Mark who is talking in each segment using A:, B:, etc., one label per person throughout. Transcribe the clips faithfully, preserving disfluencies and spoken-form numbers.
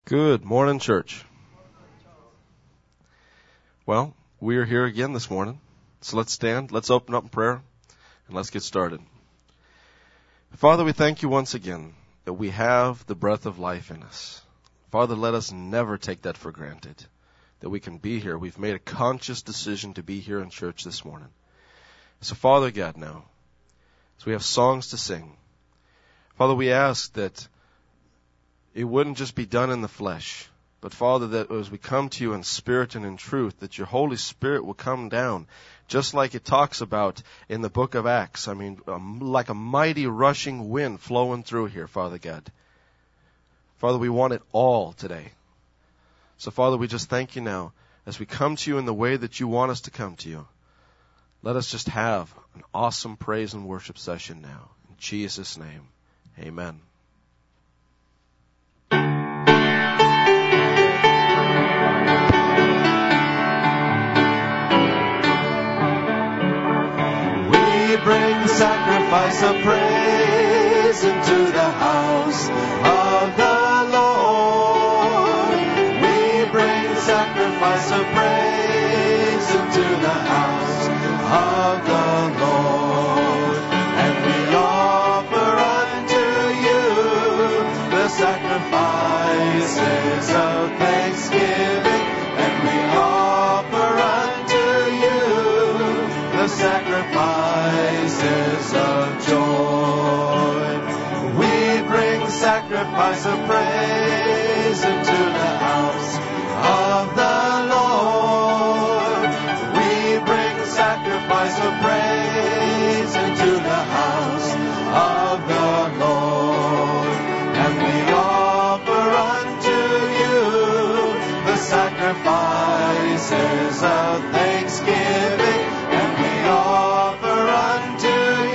A: Good morning, church. Well, we are here again this morning. So let's stand, let's open up in prayer, and let's get started. Father, we thank you once again that we have the breath of life in us. Father, let us never take that for granted, that we can be here. We've made a conscious decision to be here in church this morning. So, Father God, now, as we have songs to sing, Father, we ask that it wouldn't just be done in the flesh, but Father, that as we come to you in spirit and in truth, that your Holy Spirit will come down, just like it talks about in the book of Acts. I mean, um, like a mighty rushing wind flowing through here, Father God. Father, we want it all today. So, Father, we just thank you now as we come to you in the way that you want us to come to you. Let us just have an awesome praise and worship session now. In Jesus' name, amen.
B: Bring sacrifice of praise into the house of the Lord. We bring sacrifice of praise into the house of the Lord. And we offer unto you the sacrifices of thanksgiving. And we offer unto you the sacrifice of joy. We bring sacrifice of praise into the house of the Lord. We bring sacrifice of praise into the house of the Lord. And we offer unto you the sacrifices of thanksgiving. And we offer unto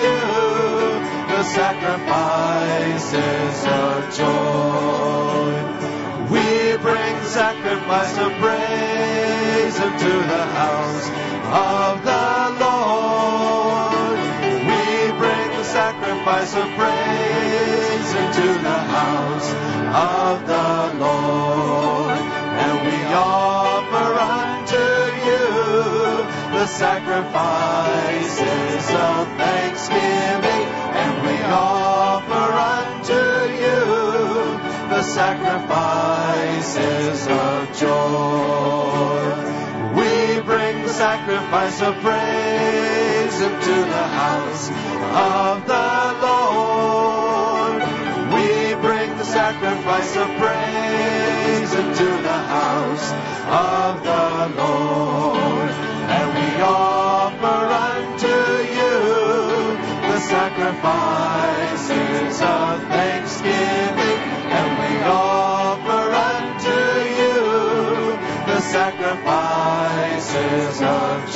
B: sacrifices of joy. We bring sacrifice of praise into the house of the Lord. We bring the sacrifice of praise into the house of the Lord. And we offer unto you the sacrifices of thanksgiving. And we offer unto you the sacrifices of joy. We bring the sacrifice of praise into the house of the Lord. We bring the sacrifice of praise into the house of the Lord. And we offer unto you the sacrifices of thanksgiving. And we offer unto you the sacrifices of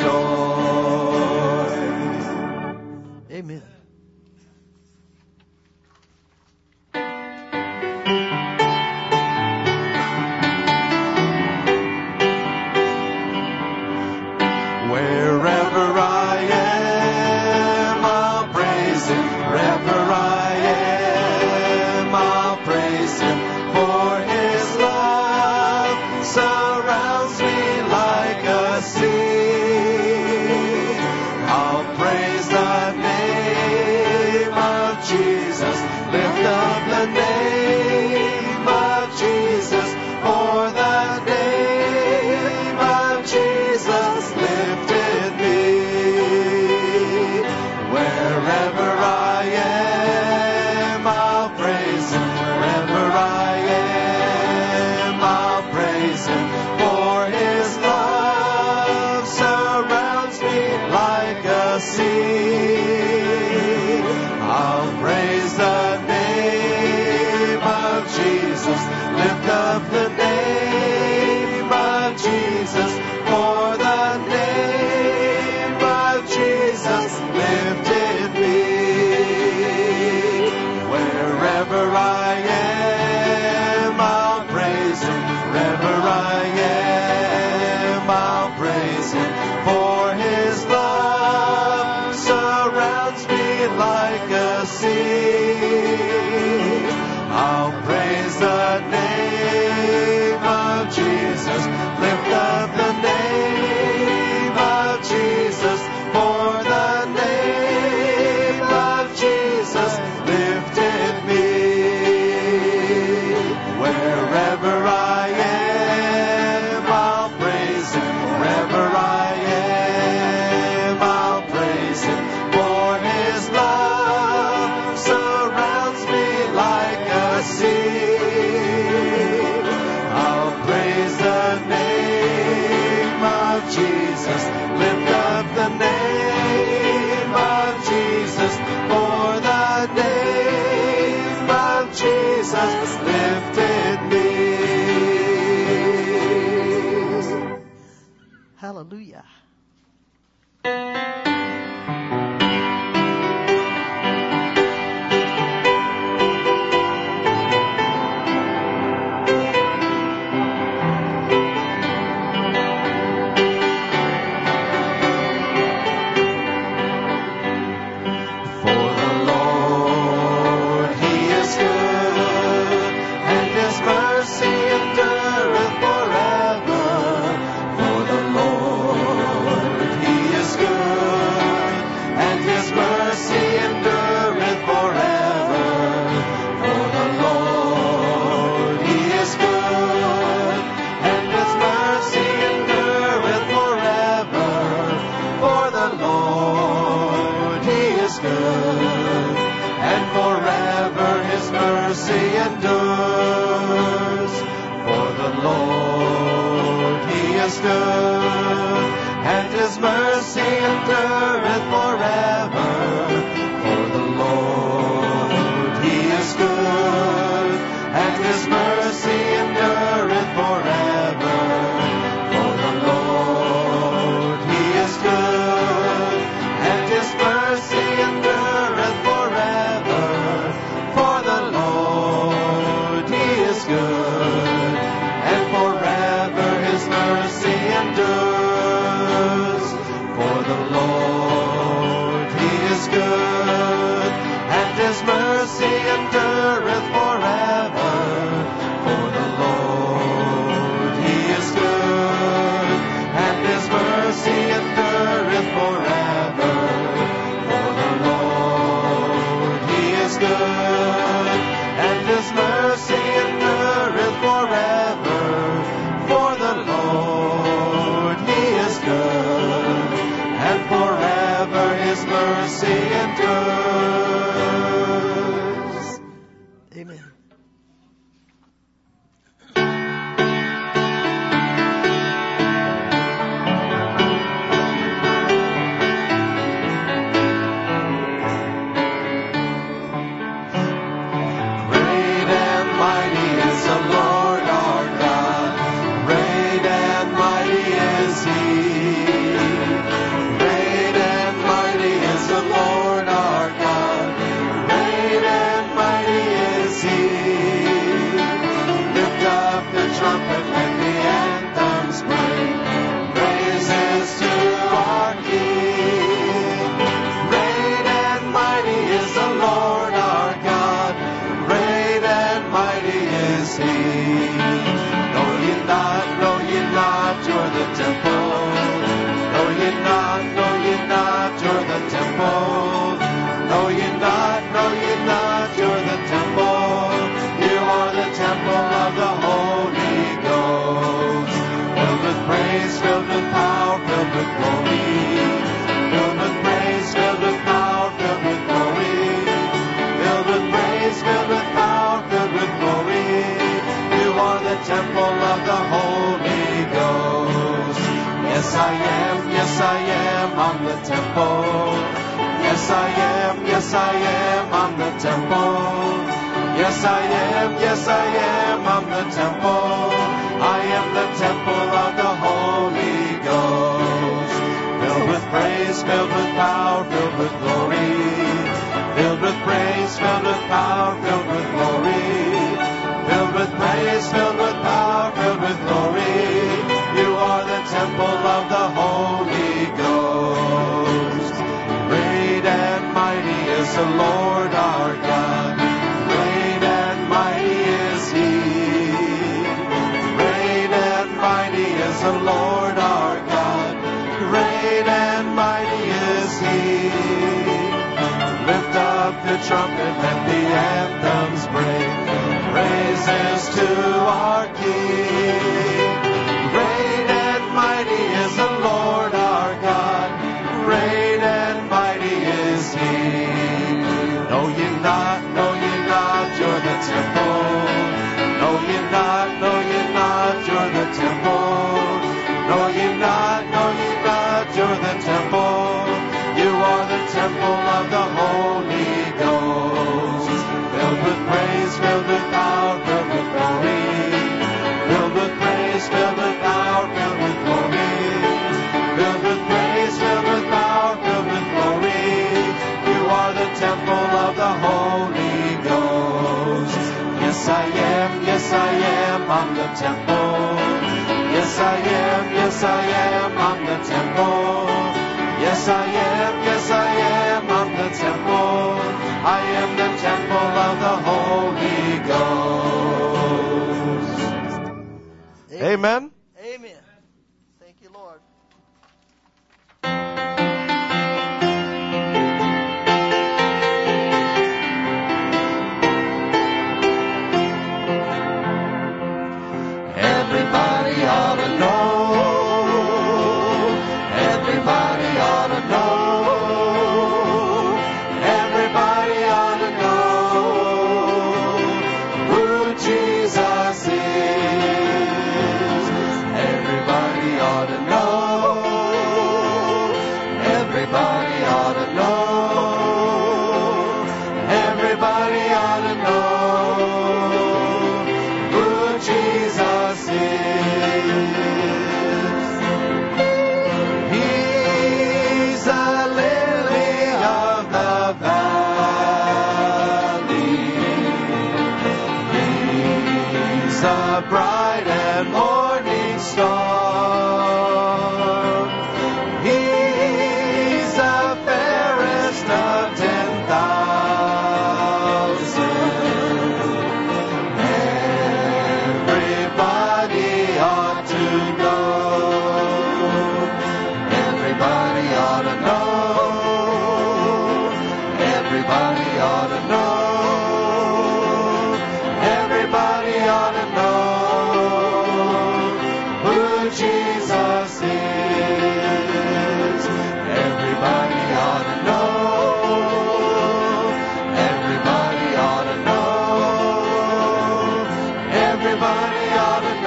B: joy. Amen. Wherever I am, I'll praise Him. Wherever I am, I'll praise Him. For His love surrounds me like a sea. I'll praise the name of Jesus. Lift up the name of Jesus. For the name of Jesus lifted me. Wherever I am, I'll praise Him. Wherever I am, I'll praise Him. For His love surrounds me like a sea. I'll praise the name of Jesus. Lift up the name of Jesus. For the name of Jesus lifted me. Wherever I am, I'll praise Him. Wherever I am, I'll praise Him. For His love surrounds me like a sea. I'll praise the name Know ye not, know ye not, you're the temple. Know ye not, know ye not, you're the temple. Know ye not, know ye not, you're the temple. You are the temple of the Holy Ghost. Filled with praise, filled with power, filled with glory. Filled with praise, filled with power, filled with glory. Filled with praise, filled with power, filled with glory. You are the temple of the Holy Ghost. Yes, I am, yes, I am, I'm the temple. Yes, I am, yes, I am, I'm the temple. Yes, I am, yes, I am, I'm the temple. I am the temple of the Holy Ghost. Filled with praise, filled with power, filled with glory. Filled with praise, filled with power, filled with glory. Filled with praise, filled with power, filled with glory. You are the temple of the Holy Ghost. Great and mighty is the Lord our God. Great and mighty is He. Great and mighty is the Lord our God. Great and mighty is He. Lift up the trumpet, let the anthems break. Praises to our King. Great and mighty is the Lord our God. Great and mighty is He. Know ye not, know ye not, you're the temple. Know ye not, know ye not, you're the temple. Know ye not, know ye not, you're the temple. You are the temple of the Holy Ghost. Filled with praise, filled with power, filled with glory. Filled with praise, filled with power, filled with glory. Filled with praise, filled with power, filled with glory. You are the temple of the Holy Ghost. Yes, I am, yes, I am, I'm the temple. Yes, I am, yes, I am, I'm the temple. Yes, I am, yes, I am, I'm the temple. I am the temple of the Holy Ghost.
A: Amen.
C: Amen. Thank you, Lord.
B: Everybody ought to know. Everybody ought to know. Everybody ought to know who Jesus is. Everybody ought to know. Everybody ought to know. Everybody ought to know who Jesus is. He's a lily of the valley. He's a bright and morning star. He's the fairest of ten thousand. Everybody ought to know. Everybody ought to know. Everybody ought to know. Everybody ought to know who Jesus is. Everybody ought to know. Everybody ought to know. Everybody ought to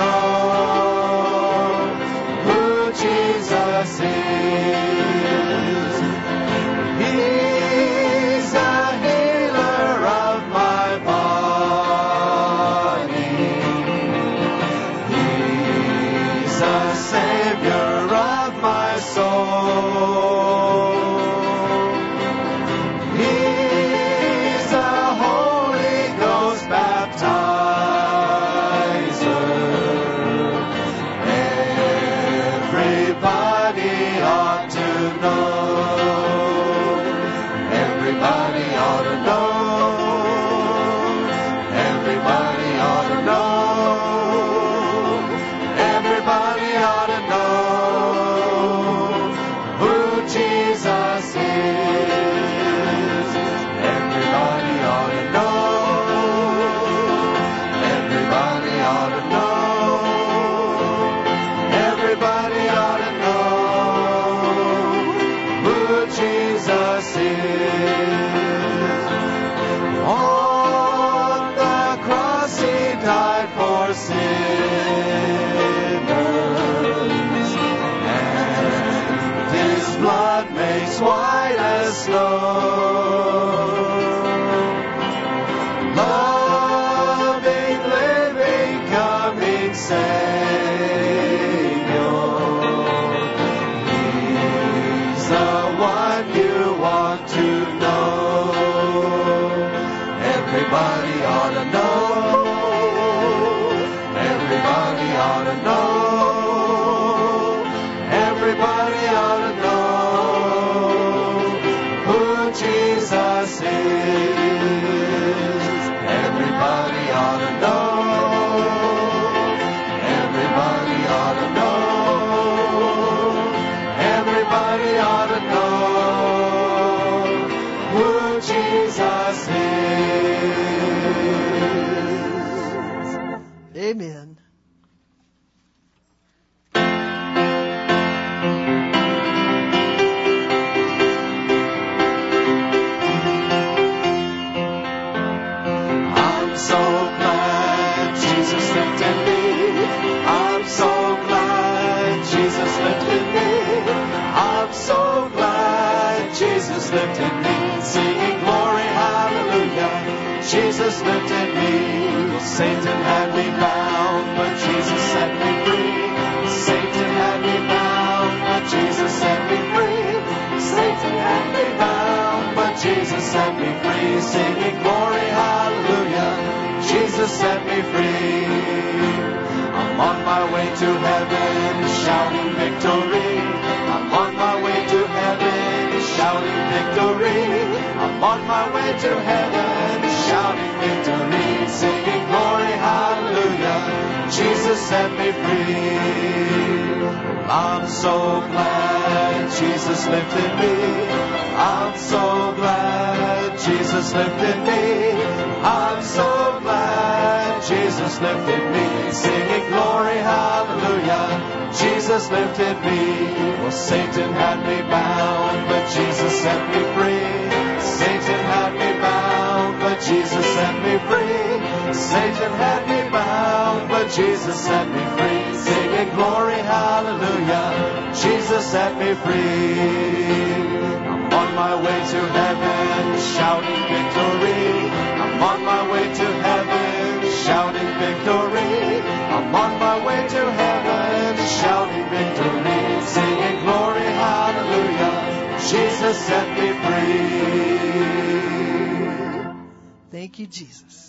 B: know who Jesus is. He's a healer of my body. He's a savior of my soul. He's a Holy Ghost baptizer. Everybody ought to know. Everybody ought to know. Everybody ought to know. sins. On the cross he died for sinners, and his blood makes white as snow. Loving, living, coming Savior, he's the one you want to know. Everybody ought to know. Everybody ought to know. Everybody ought to know who Jesus is. Everybody ought to know. Everybody ought to know. Everybody ought to know who Jesus is.
C: Amen.
B: I'm so glad Jesus lifted me. I'm so glad Jesus lifted me. I'm so glad Jesus lifted me. Singing glory, hallelujah. Jesus lifted me. Satan had me bound, but Jesus set me free. Satan had me bound, but Jesus set me free. Satan had me bound, but Jesus set me free. Singing glory, hallelujah. Jesus set me free. I'm on my way to heaven, shouting victory. I'm on my way to heaven, shouting victory. I'm on my way to heaven, shouting victory. Singing glory, hallelujah. Jesus set me free. I'm so glad Jesus lifted me. I'm so glad Jesus lifted me. I'm so glad Jesus lifted me. Singing glory, hallelujah. Jesus lifted me. Well, Satan had me bound, but Jesus set me free. Satan had me bound, but Jesus set me free. Satan had me bound, but Jesus set me free. Singing glory, hallelujah. Jesus set me free. I'm on my way to heaven, shouting victory. I'm on my way to heaven, shouting victory. I'm on my way to heaven, shouting victory. Singing glory, hallelujah. Jesus set me free.
C: Thank you, Jesus.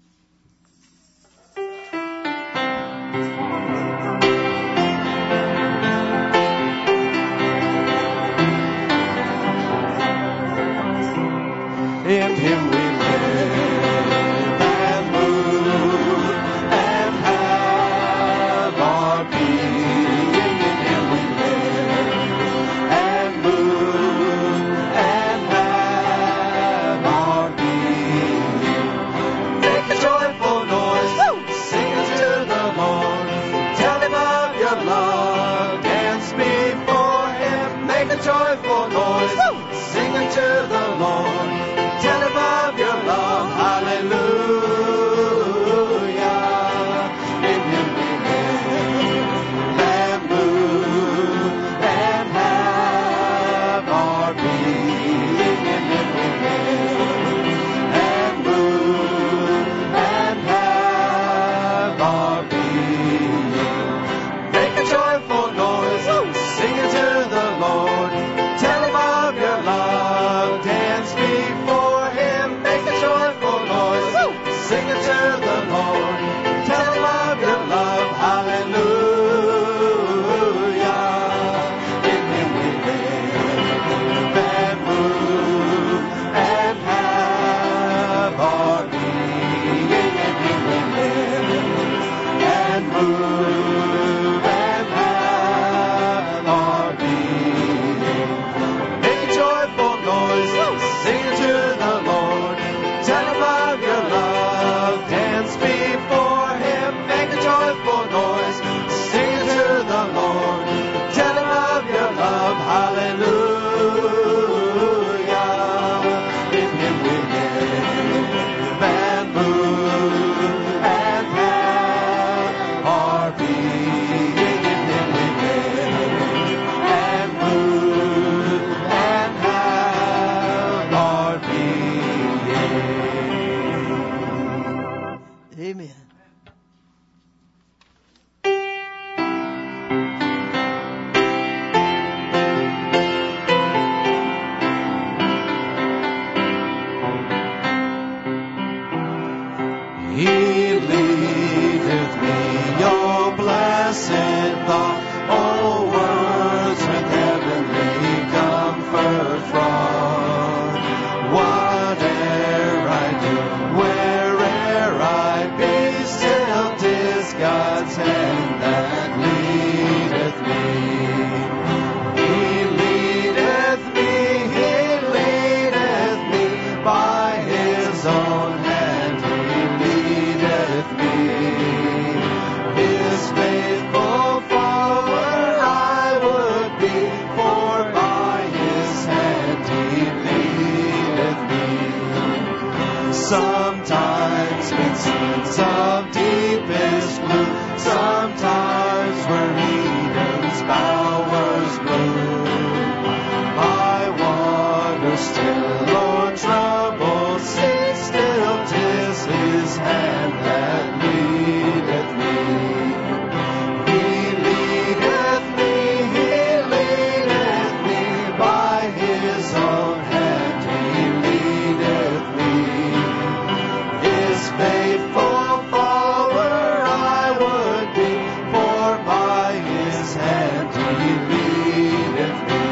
B: In him we live and move and have our being. In him we live and move and have our being. Make a joyful noise, sing unto the Lord. Tell him of your love, dance before him. Make a joyful noise, sing unto the Lord. Tell him of your love, hallelujah. In him we live and move and have our being. In him we live and move and have our being. Make a joyful noise, sing it to the Lord. Tell him of your love, dance before him. Make a joyful noise, sing it to the Lord. Tell him of your love, hallelujah. In him we live and move and have our being. In him we live and move and have our being. Make a joyful noise, sing it to the Lord. Tell him of your love, dance before him. Make a joyful noise, sing it to the Lord. Tell him of your love, hallelujah. God's hand that leadeth me. He leadeth me, He leadeth me, by His own hand He leadeth me. His faithful follower I would be, for by His hand He leadeth me. Sometimes in scenes of deepest blue, sometimes where Eden's bowers bloom. I wander still o'er troubled seas, still 'tis His hand that leadeth me. He leadeth me, He leadeth me, by His own hand He leadeth me. His faithful follower I would be, for by His hand He leadeth me.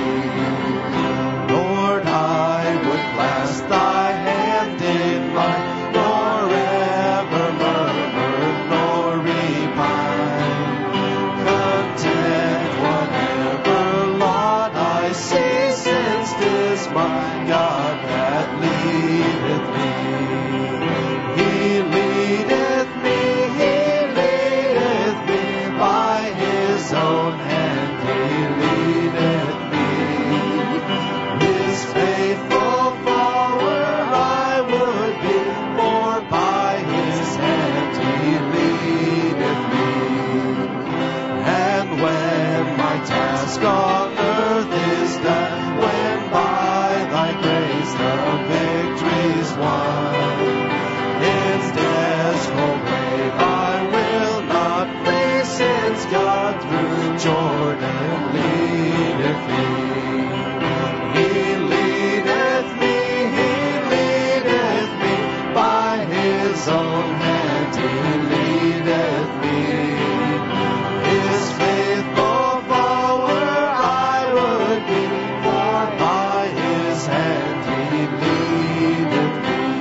B: Lord, I would clasp Thy hand in mine, nor ever murmur, nor repine. Content whatever lot I see, since 'tis my God that leadeth me. He leadeth me, He leadeth me, by His own hand He leadeth me. His faithful follower I would be, for by His hand He leadeth me. And when my task on earth is done, when by Thy grace the victory's won, its death's cold grave I will not flee, since God through Jordan leadeth me. He leadeth me, He leadeth me, by His own hand He leadeth me. His faithful follower I would be, for by His hand He leadeth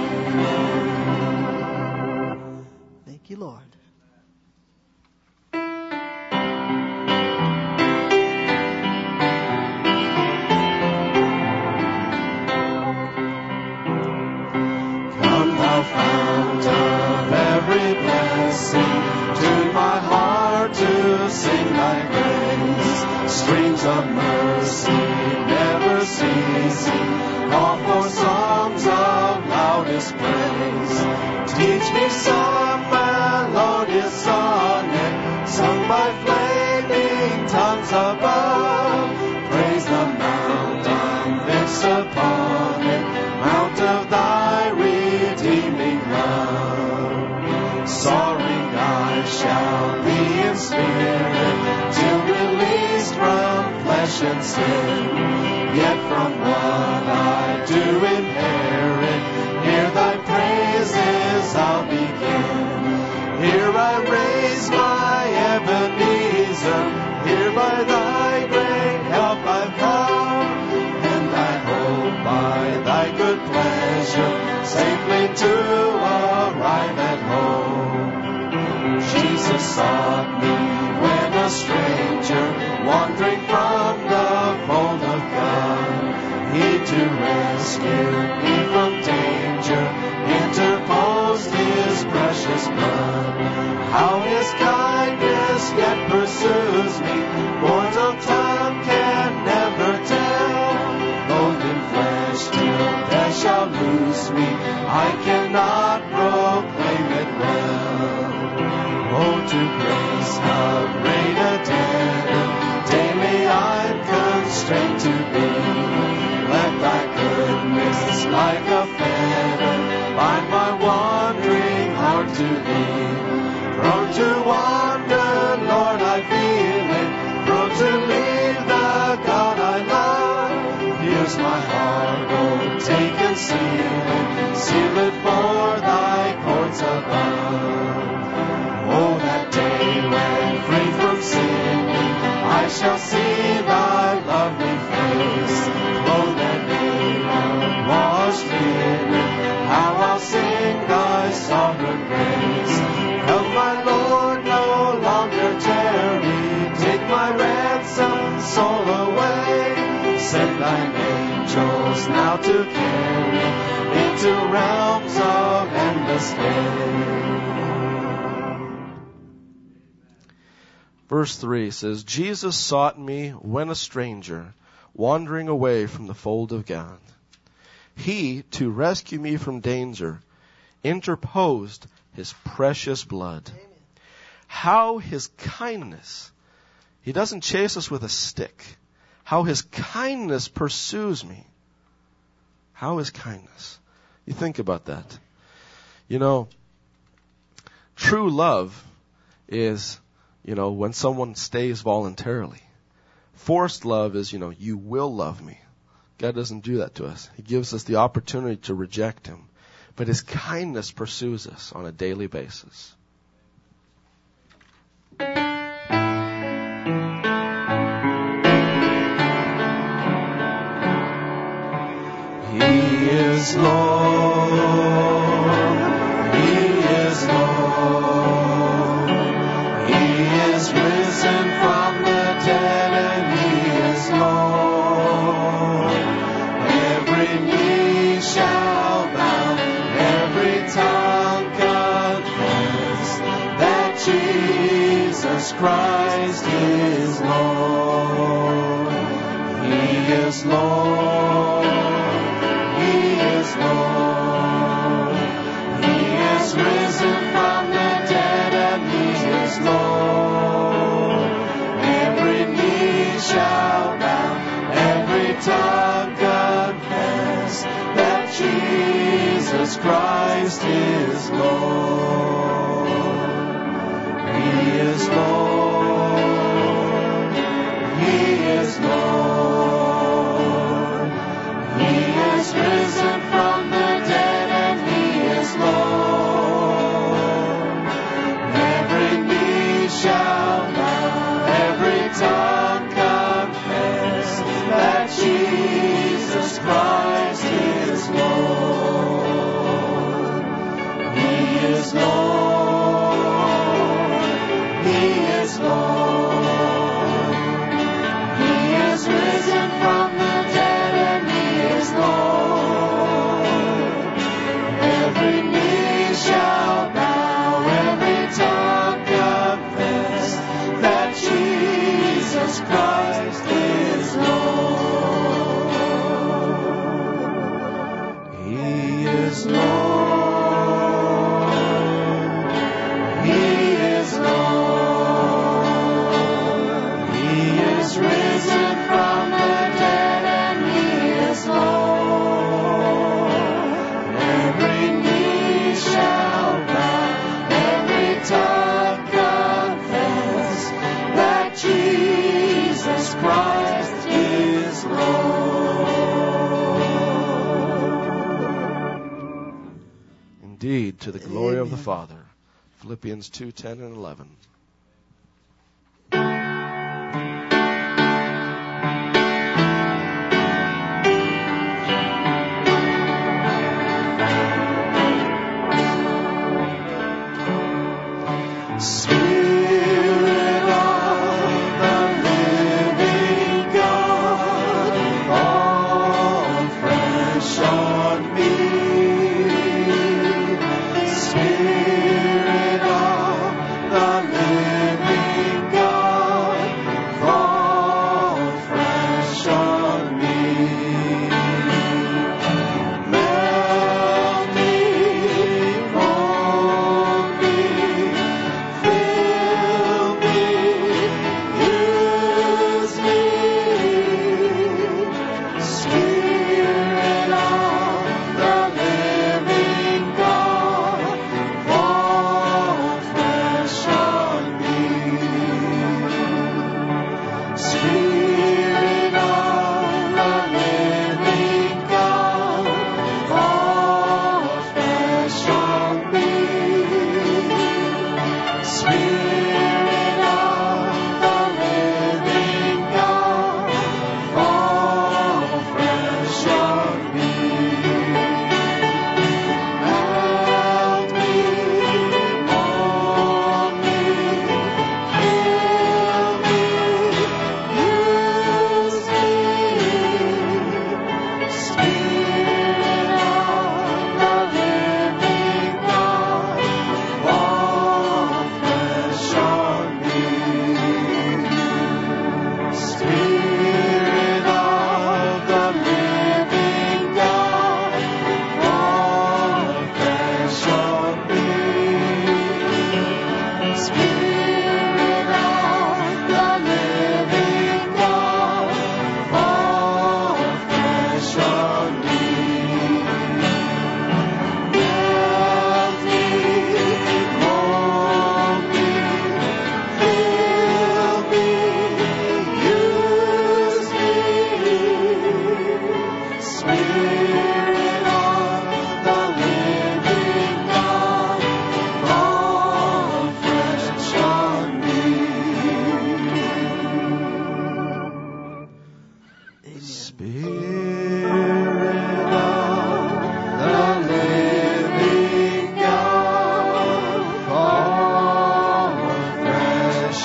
B: me.
C: Thank you, Lord.
B: Come thou fount of every blessing, tune my heart to sing Thy grace. Streams of mercy never ceasing, call for songs of loudest praise. Teach me some melodious sonnet, sung by flaming tongues above. Praise the mount I'm fixed upon it, mount of Thy redeeming love. Soaring I shall be in spirit, till released from flesh and sin. Yet from what I do inherit, here Thy praises I'll begin. Here I raise my Ebenezer, here by Thy great help I've come, and I hope by Thy good pleasure safely to arrive at home. Jesus sought me when a stranger, wandering from the fold of God. He to rescue me from danger interposed His precious blood. How His kindness yet pursues me, mortal tongue can never tell. Clothed in flesh till death shall loose me, I cannot proclaim it well. Oh, to grace how great a debt daily I'm constrained to be. Let Thy goodness like a fetter bind my wandering heart to Thee. Prone to wander, Lord, I feel it, prone to leave the God I love. Here's my heart, oh, take and seal it, seal it for Thy courts above. Oh, that day when free from sin, I shall see Thy lovely face, clothed and made of washed linen, how I'll sing Thy sovereign grace. Help my Lord no longer us now to carry into realms of endless day.
A: Verse three says, Jesus sought me when a stranger, wandering away from the fold of God. He, to rescue me from danger, interposed his precious blood. Amen. How his kindness, he doesn't chase us with a stick. How his kindness pursues me. How his kindness. You think about that. You know, true love is, you know, when someone stays voluntarily. Forced love is, you know, you will love me. God doesn't do that to us. He gives us the opportunity to reject him. But his kindness pursues us on a daily basis.
B: He is Lord. He is Lord. He is risen from the dead, and he is Lord. Every knee shall bow, every tongue confess that Jesus Christ is Lord. He is Lord. He is Lord. He is risen from the dead, and he is Lord. Every knee shall bow, every tongue confess that Jesus Christ is Lord. He is Lord. He is Lord. He is risen from the dead, and he is Lord. Every knee shall bow, every tongue confess that Jesus Christ is Lord. He is Lord. He is Lord. He is risen from the dead, and he is Lord. Every knee shall bow, every tongue confess that Jesus Christ is Lord. He is Lord. He is Lord. He is risen from the dead, and he is Lord. Every knee shall bow, every tongue confess that Jesus Christ is Lord.
A: Indeed, to the glory of the Father. Philippians two, ten and eleven.
B: Spirit of the living God, fall fresh on me. Spirit of the living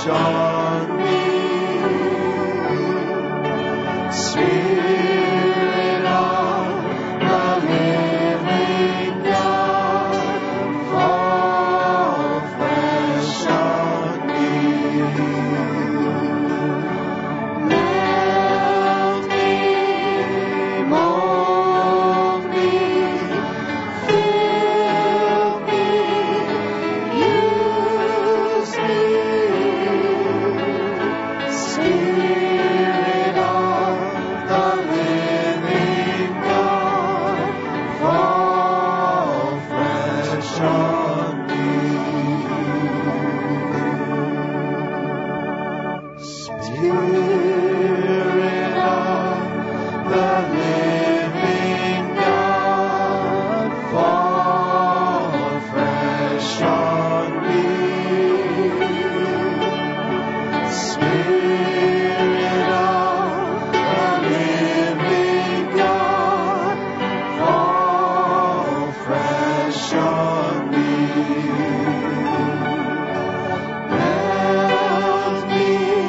B: fresh on me. Spirit of the living God, fall fresh on me. Melt me, mold me, fill me, use me. Spirit of the living God, fall fresh on me. Spirit of the living God, fall fresh on me. Spirit of the living God, fall fresh on me. Melt me,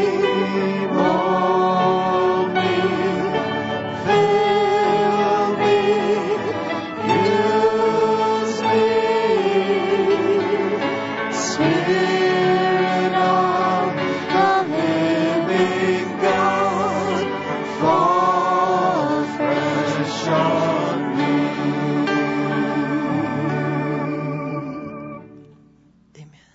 B: mold me, fill me, use me. Spirit of the living God, fall fresh on me.
C: Amen.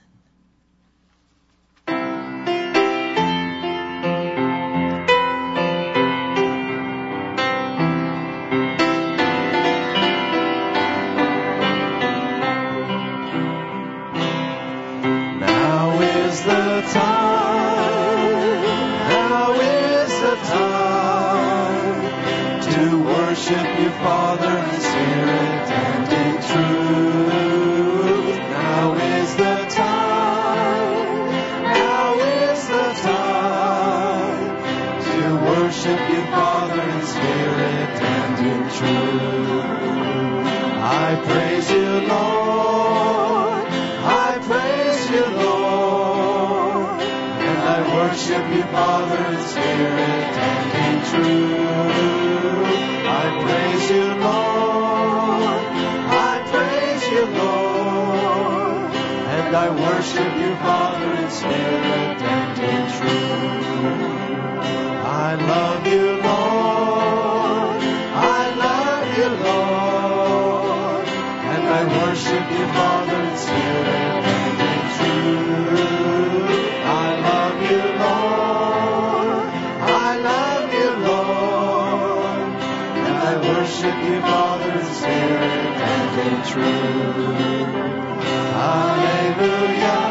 B: Now is the time, now is the time to worship you, Father, in spirit and in truth. Now is the time, now is the time to worship you, Father, in spirit and in truth. I praise you, Lord. I praise you, Lord, and I worship you, Father, in spirit and in truth. I praise you, Lord. I praise you, Lord, and I worship you, Father, in spirit and in truth. I love you, Lord. I love you, Lord, and I worship you, Father, in spirit and in truth. I love you, Lord. I love you, Lord, and I worship you, Father, in spirit and in truth. Hallelujah.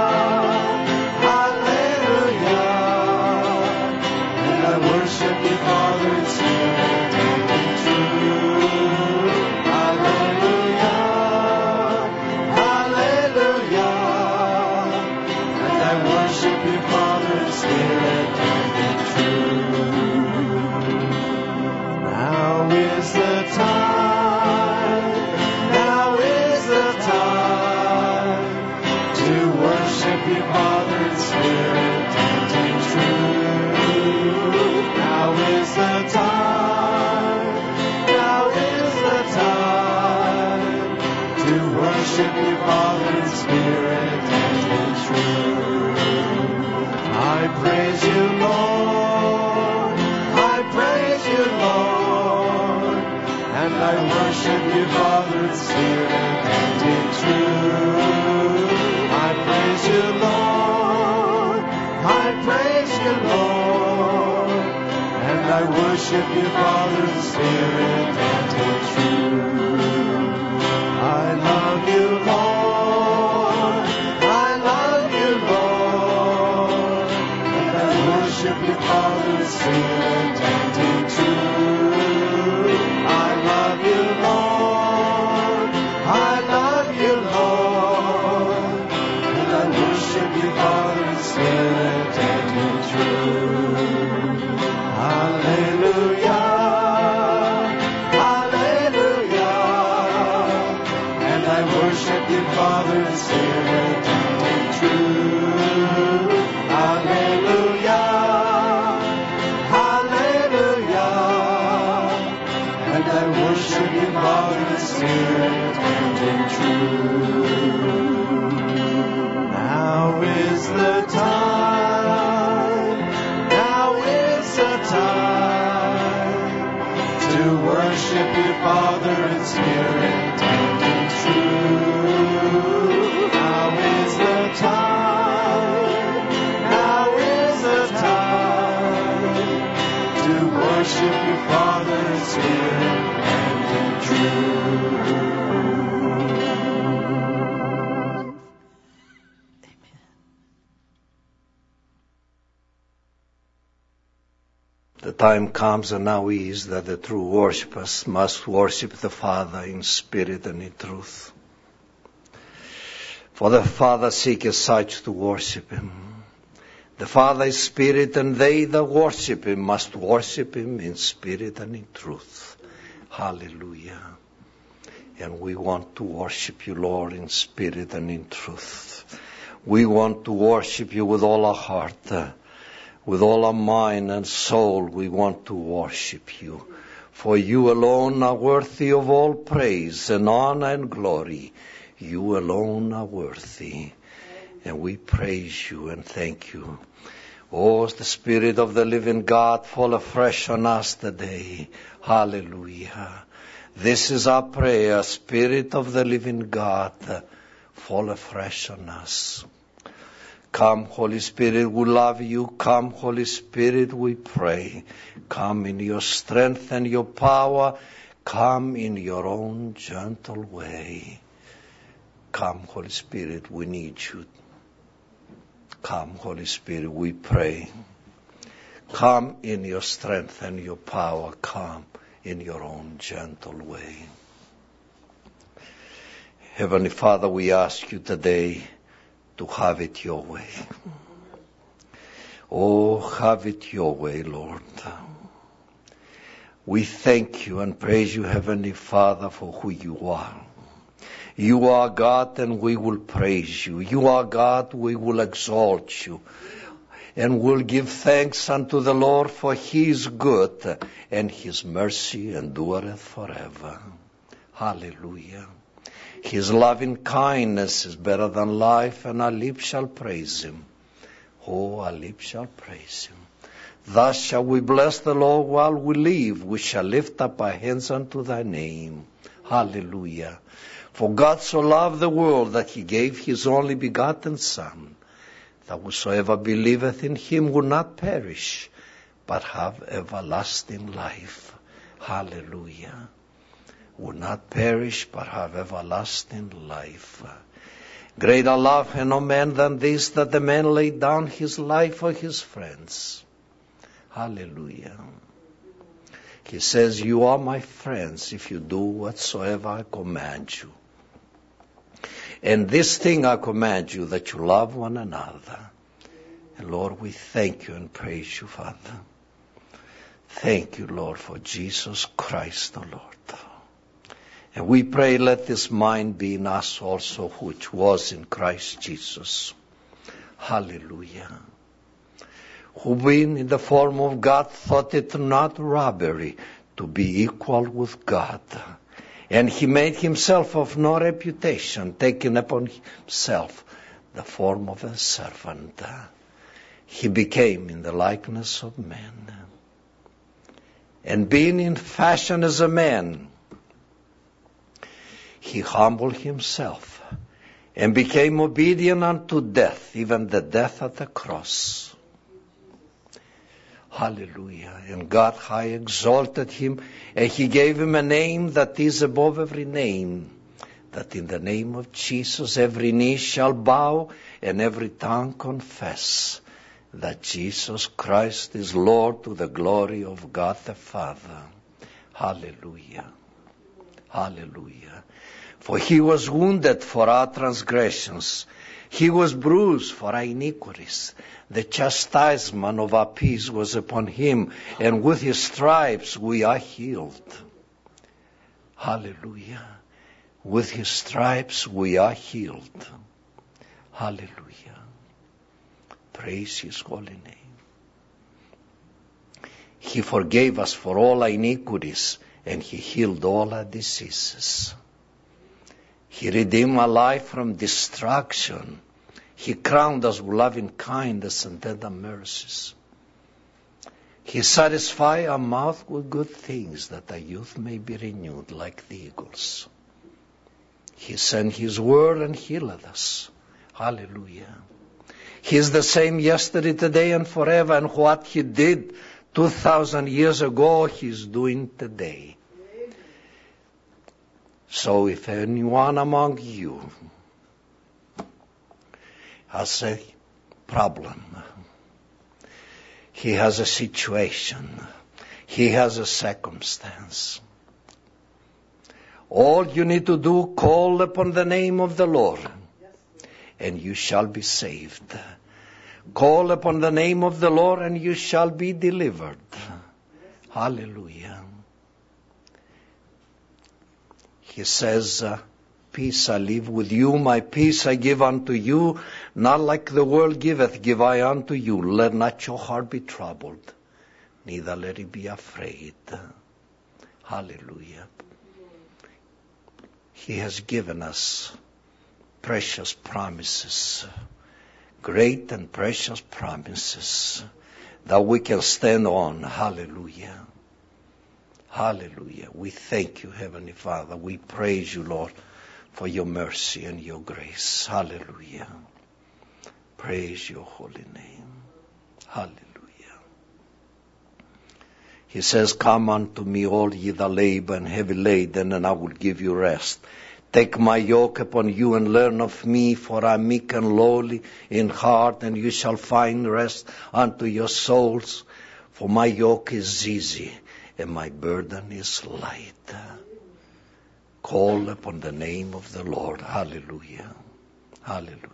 B: Hallelujah. And I worship you, Father, in spirit and in truth. Hallelujah. Hallelujah. And I worship you, Father, in spirit and in truth. Now is the time, now is the time to worship you, Father, in spirit and in truth. Now is the time, now is the time to worship you, Father, in spirit and in truth. I praise you, Lord. I praise you, Lord, and I worship you, Father, in spirit and in truth. I praise you, Lord. I praise you, Lord, and I worship you, Father, in spirit and in truth. I love you, Lord. I love you, Lord, and I worship you, Father, in spirit and in truth. I love you, Lord. I love you, Lord, and I worship you, Father, in spirit and in truth. Hallelujah. Hallelujah. And I worship you, Father, in spirit and in truth. Spirit and in truth. Now is the time, now is the time to worship you, Father, in spirit and in truth. Now is the time, now is the time to worship you, Father, in spirit and in truth.
D: The time comes, and now is, that the true worshippers must worship the Father in spirit and in truth. For the Father seeketh such to worship him. The Father is spirit, and they that worship him must worship him in spirit and in truth. Hallelujah. And we want to worship you, Lord, in spirit and in truth. We want to worship you with all our heart. Uh, With all our mind and soul, we want to worship you. For you alone are worthy of all praise and honor and glory. You alone are worthy. And we praise you and thank you. Oh, the Spirit of the living God fall afresh on us today. Hallelujah. This is our prayer, Spirit of the living God, fall afresh on us. Come, Holy Spirit, we love you. Come, Holy Spirit, we pray. Come in your strength and your power. Come in your own gentle way. Come, Holy Spirit, we need you. Come, Holy Spirit, we pray. Come in your strength and your power. Come in your own gentle way. Heavenly Father, we ask you today to have it your way. Oh, have it your way, Lord. We thank you and praise you, Heavenly Father, for who you are. You are God, and we will praise you. You are God, we will exalt you. And we'll give thanks unto the Lord, for he is good, and his mercy endureth forever. Hallelujah. His loving kindness is better than life, and our lips shall praise him. Oh, our lips shall praise him. Thus shall we bless the Lord while we live. We shall lift up our hands unto thy name. Hallelujah. For God so loved the world that he gave his only begotten Son, that whosoever believeth in him will not perish, but have everlasting life. Hallelujah. Will not perish, but have everlasting life. Greater love hath no man than this, that the man laid down his life for his friends. Hallelujah. He says, you are my friends if you do whatsoever I command you. And this thing I command you, that you love one another. And Lord, we thank you and praise you, Father. Thank you, Lord, for Jesus Christ, the Lord. And we pray, let this mind be in us also, which was in Christ Jesus. Hallelujah. Who being in the form of God, thought it not robbery to be equal with God. And he made himself of no reputation, taking upon himself the form of a servant. He became in the likeness of man. And being in fashion as a man, he humbled himself and became obedient unto death, even the death of the cross. Hallelujah. And God high exalted him, and he gave him a name that is above every name, that in the name of Jesus every knee shall bow and every tongue confess that Jesus Christ is Lord, to the glory of God the Father. Hallelujah. Hallelujah. For he was wounded for our transgressions. He was bruised for our iniquities. The chastisement of our peace was upon him, and with his stripes we are healed. Hallelujah. With his stripes we are healed. Hallelujah. Praise his holy name. He forgave us for all our iniquities, and he healed all our diseases. He redeemed our life from destruction. He crowned us with loving kindness and tender mercies. He satisfied our mouth with good things, that our youth may be renewed like the eagles. He sent His word and healed us. Hallelujah. He is the same yesterday, today, and forever, and what He did two thousand years ago, He's doing today. So if anyone among you has a problem, he has a situation, he has a circumstance, all you need to do, call upon the name of the Lord, and you shall be saved. Call upon the name of the Lord, and you shall be delivered. Hallelujah. He says, uh, peace I leave with you, my peace I give unto you, not like the world giveth, give I unto you. Let not your heart be troubled, neither let it be afraid. Hallelujah. He has given us precious promises, great and precious promises that we can stand on. Hallelujah. Hallelujah. We thank you, Heavenly Father. We praise you, Lord, for your mercy and your grace. Hallelujah. Praise your holy name. Hallelujah. He says, come unto me, all ye that labor and heavy laden, and I will give you rest. Take my yoke upon you and learn of me, for I am meek and lowly in heart, and you shall find rest unto your souls. For my yoke is easy, and my burden is light. Call upon the name of the Lord. Hallelujah. Hallelujah.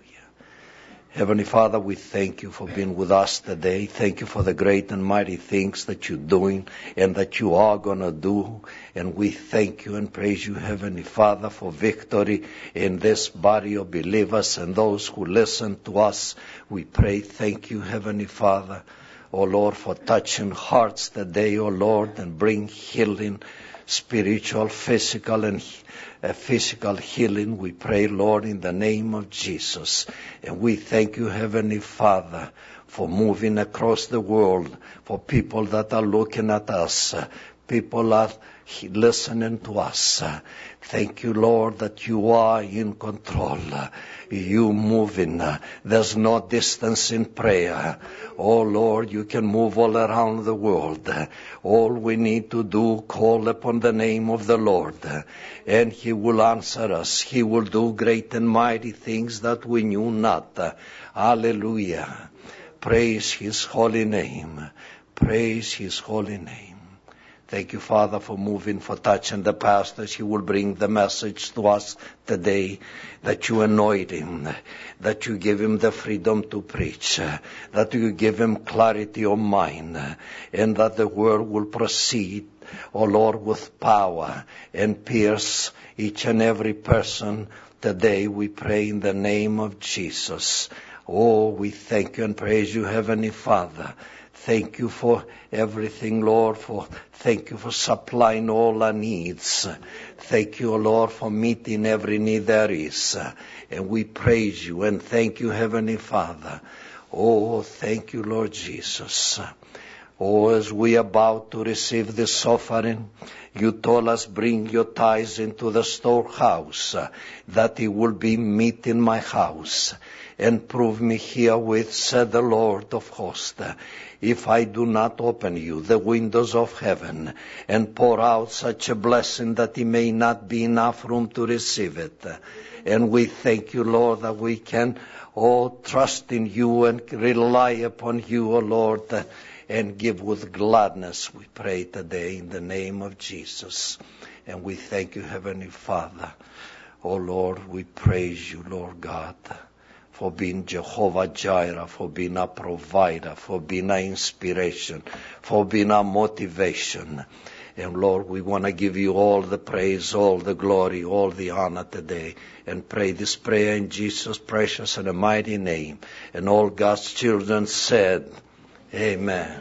D: Heavenly Father, we thank you for being with us today. Thank you for the great and mighty things that you're doing and that you are going to do. And we thank you and praise you, Heavenly Father, for victory in this body of believers and those who listen to us. We pray, thank you, Heavenly Father, oh Lord, for touching hearts today, oh Lord, and bring healing, spiritual, physical, and uh, physical healing. We pray, Lord, in the name of Jesus. And we thank you, Heavenly Father, for moving across the world, for people that are looking at us, uh, people are listening to us. Uh, thank you, Lord, that you are in control. Uh, you moving. Uh, there's no distance in prayer. Oh, Lord, you can move all around the world. Uh, all we need to do, call upon the name of the Lord, uh, and He will answer us. He will do great and mighty things that we knew not. Uh, hallelujah. Praise His holy name. Praise His holy name. Thank you, Father, for moving, for touching the pastors. He will bring the message to us today, that you anoint him, that you give him the freedom to preach, that you give him clarity of mind, and that the word will proceed, O Lord, with power and pierce each and every person. Today we pray in the name of Jesus. Oh, we thank you and praise you, Heavenly Father. Thank you for everything, Lord, for thank you for supplying all our needs. Thank you, Lord, for meeting every need there is. And we praise you and thank you, Heavenly Father. Oh, thank you, Lord Jesus. Oh, as we are about to receive this offering, you told us, bring your tithes into the storehouse, that it will be meat in my house. And prove me herewith, said the Lord of hosts, if I do not open you the windows of heaven and pour out such a blessing that it may not be enough room to receive it. And we thank you, Lord, that we can all trust in you and rely upon you, O Lord, and give with gladness, we pray today in the name of Jesus. And we thank you, Heavenly Father. O Lord, we praise you, Lord God, for being Jehovah Jireh, for being our provider, for being our inspiration, for being our motivation. And Lord, we want to give you all the praise, all the glory, all the honor today. And pray this prayer in Jesus' precious and mighty name. And all God's children said, Amen.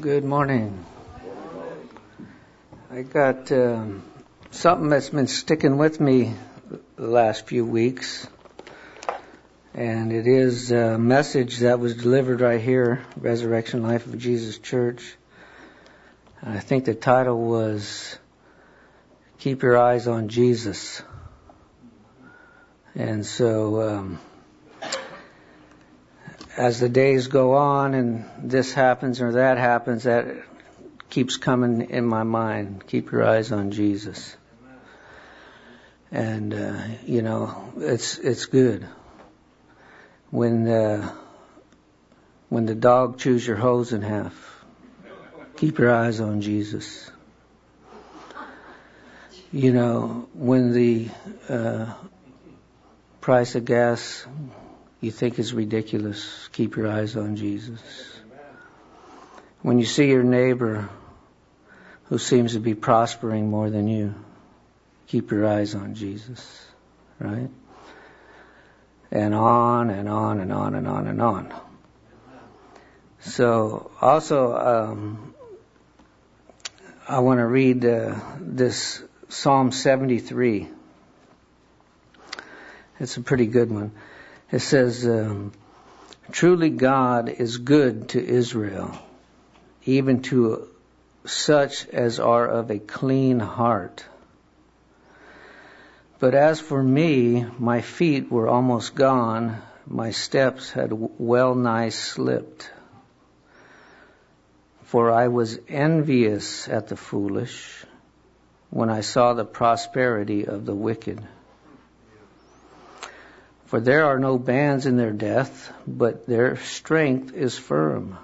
E: Good morning. I got um, something that's been sticking with me the last few weeks, and it is a message that was delivered right here, Resurrection Life of Jesus Church. I think the title was Keep Your Eyes on Jesus. And so um, as the days go on and this happens or that happens, that keeps coming in my mind. Keep your eyes on Jesus. And, uh, you know, it's it's good. When, uh, when the dog chews your hose in half, keep your eyes on Jesus. You know, when the uh, price of gas you think is ridiculous, keep your eyes on Jesus. When you see your neighbor who seems to be prospering more than you, keep your eyes on Jesus, right? And on and on and on and on and on. So also, um, I want to read uh, this Psalm seventy-three. It's a pretty good one. It says, um, truly God is good to Israel, even to such as are of a clean heart. But as for me, my feet were almost gone, my steps had well nigh slipped. For I was envious at the foolish when I saw the prosperity of the wicked. For there are no bands in their death, but their strength is firm.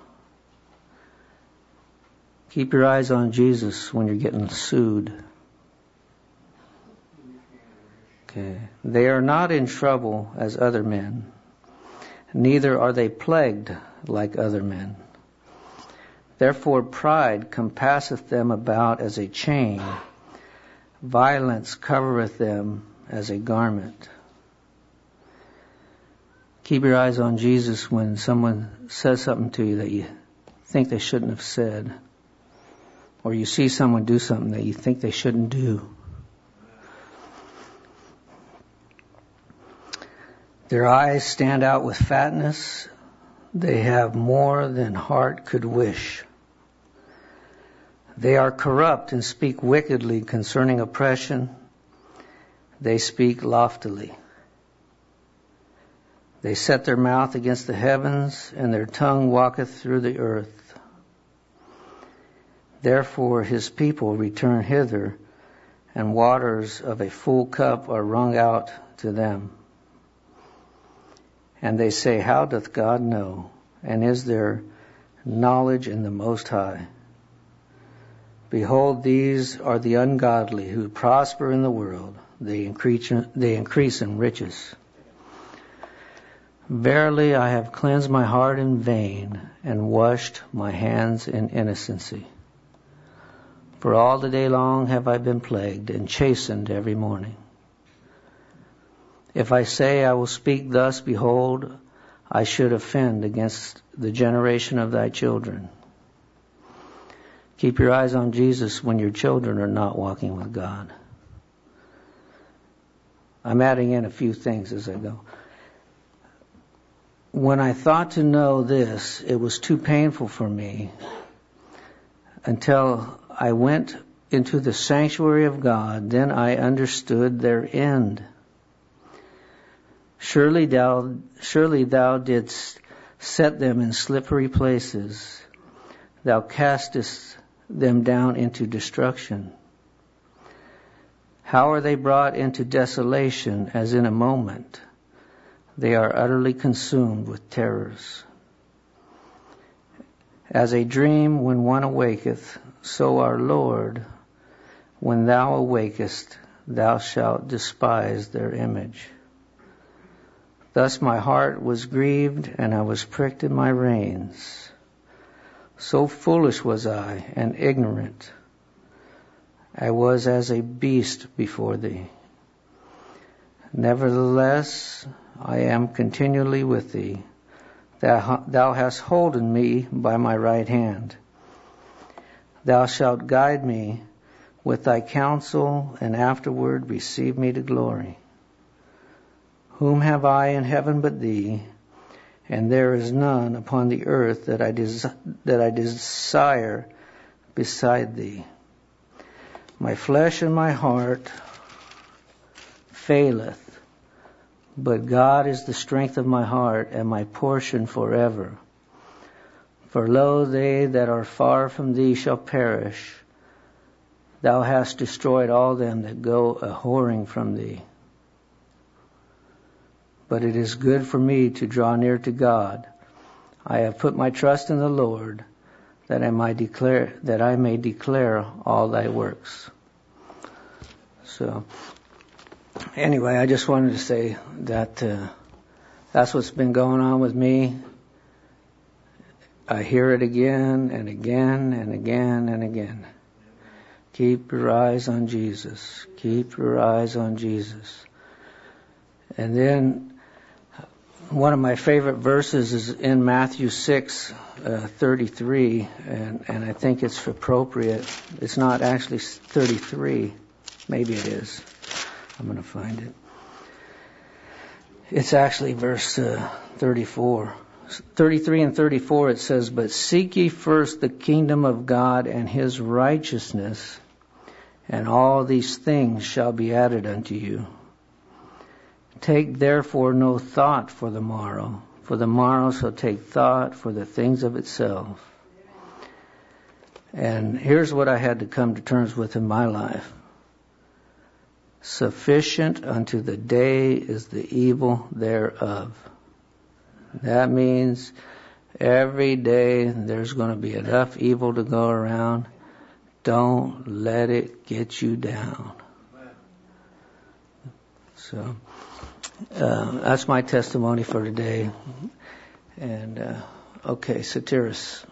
E: Keep your eyes on Jesus when you're getting sued. Okay. They are not in trouble as other men, neither are they plagued like other men. Therefore pride compasseth them about as a chain, violence covereth them as a garment. Keep your eyes on Jesus when someone says something to you that you think they shouldn't have said, or you see someone do something that you think they shouldn't do. Their eyes stand out with fatness. They have more than heart could wish. They are corrupt and speak wickedly concerning oppression. They speak loftily. They set their mouth against the heavens, and their tongue walketh through the earth. Therefore his people return hither, and waters of a full cup are wrung out to them. And they say, how doth God know? And is there knowledge in the Most High? Behold, these are the ungodly who prosper in the world. They increase, they increase in riches. Verily, I have cleansed my heart in vain and washed my hands in innocency. For all the day long have I been plagued and chastened every morning. If I say I will speak thus, behold, I should offend against the generation of thy children. Keep your eyes on Jesus when your children are not walking with God. I'm adding in a few things as I go. When I thought to know this, it was too painful for me until I went into the sanctuary of God. Then I understood their end. Surely thou, surely thou didst set them in slippery places. Thou castest them down into destruction. How are they brought into desolation as in a moment? They are utterly consumed with terrors. As a dream when one awaketh, so our Lord, when thou awakest, thou shalt despise their image. Thus my heart was grieved, and I was pricked in my reins. So foolish was I, and ignorant. I was as a beast before thee. Nevertheless, I am continually with thee. Thou, thou hast holden me by my right hand. Thou shalt guide me with thy counsel, and afterward receive me to glory. Whom have I in heaven but thee? And there is none upon the earth that I des- that I desire beside thee. My flesh and my heart faileth, but God is the strength of my heart and my portion forever. For lo, they that are far from thee shall perish. Thou hast destroyed all them that go a-whoring from thee. But it is good for me to draw near to God. I have put my trust in the Lord, that I might declare, that I may declare all thy works. So, anyway, I just wanted to say that uh, that's what's been going on with me. I hear it again and again and again and again. Keep your eyes on Jesus. Keep your eyes on Jesus. And then one of my favorite verses is in Matthew six, uh, thirty-three, and, and I think it's appropriate. It's not actually thirty-three. Maybe it is. I'm going to find it. It's actually verse uh, thirty-four. thirty-three and thirty-four, it says, But seek ye first the kingdom of God and his righteousness, and all these things shall be added unto you. Take therefore no thought for the morrow, for the morrow shall take thought for the things of itself. And here's what I had to come to terms with in my life. Sufficient unto the day is the evil thereof. That means every day there's going to be enough evil to go around. Don't let it get you down. So uh, that's my testimony for today. And uh, okay, Satiris.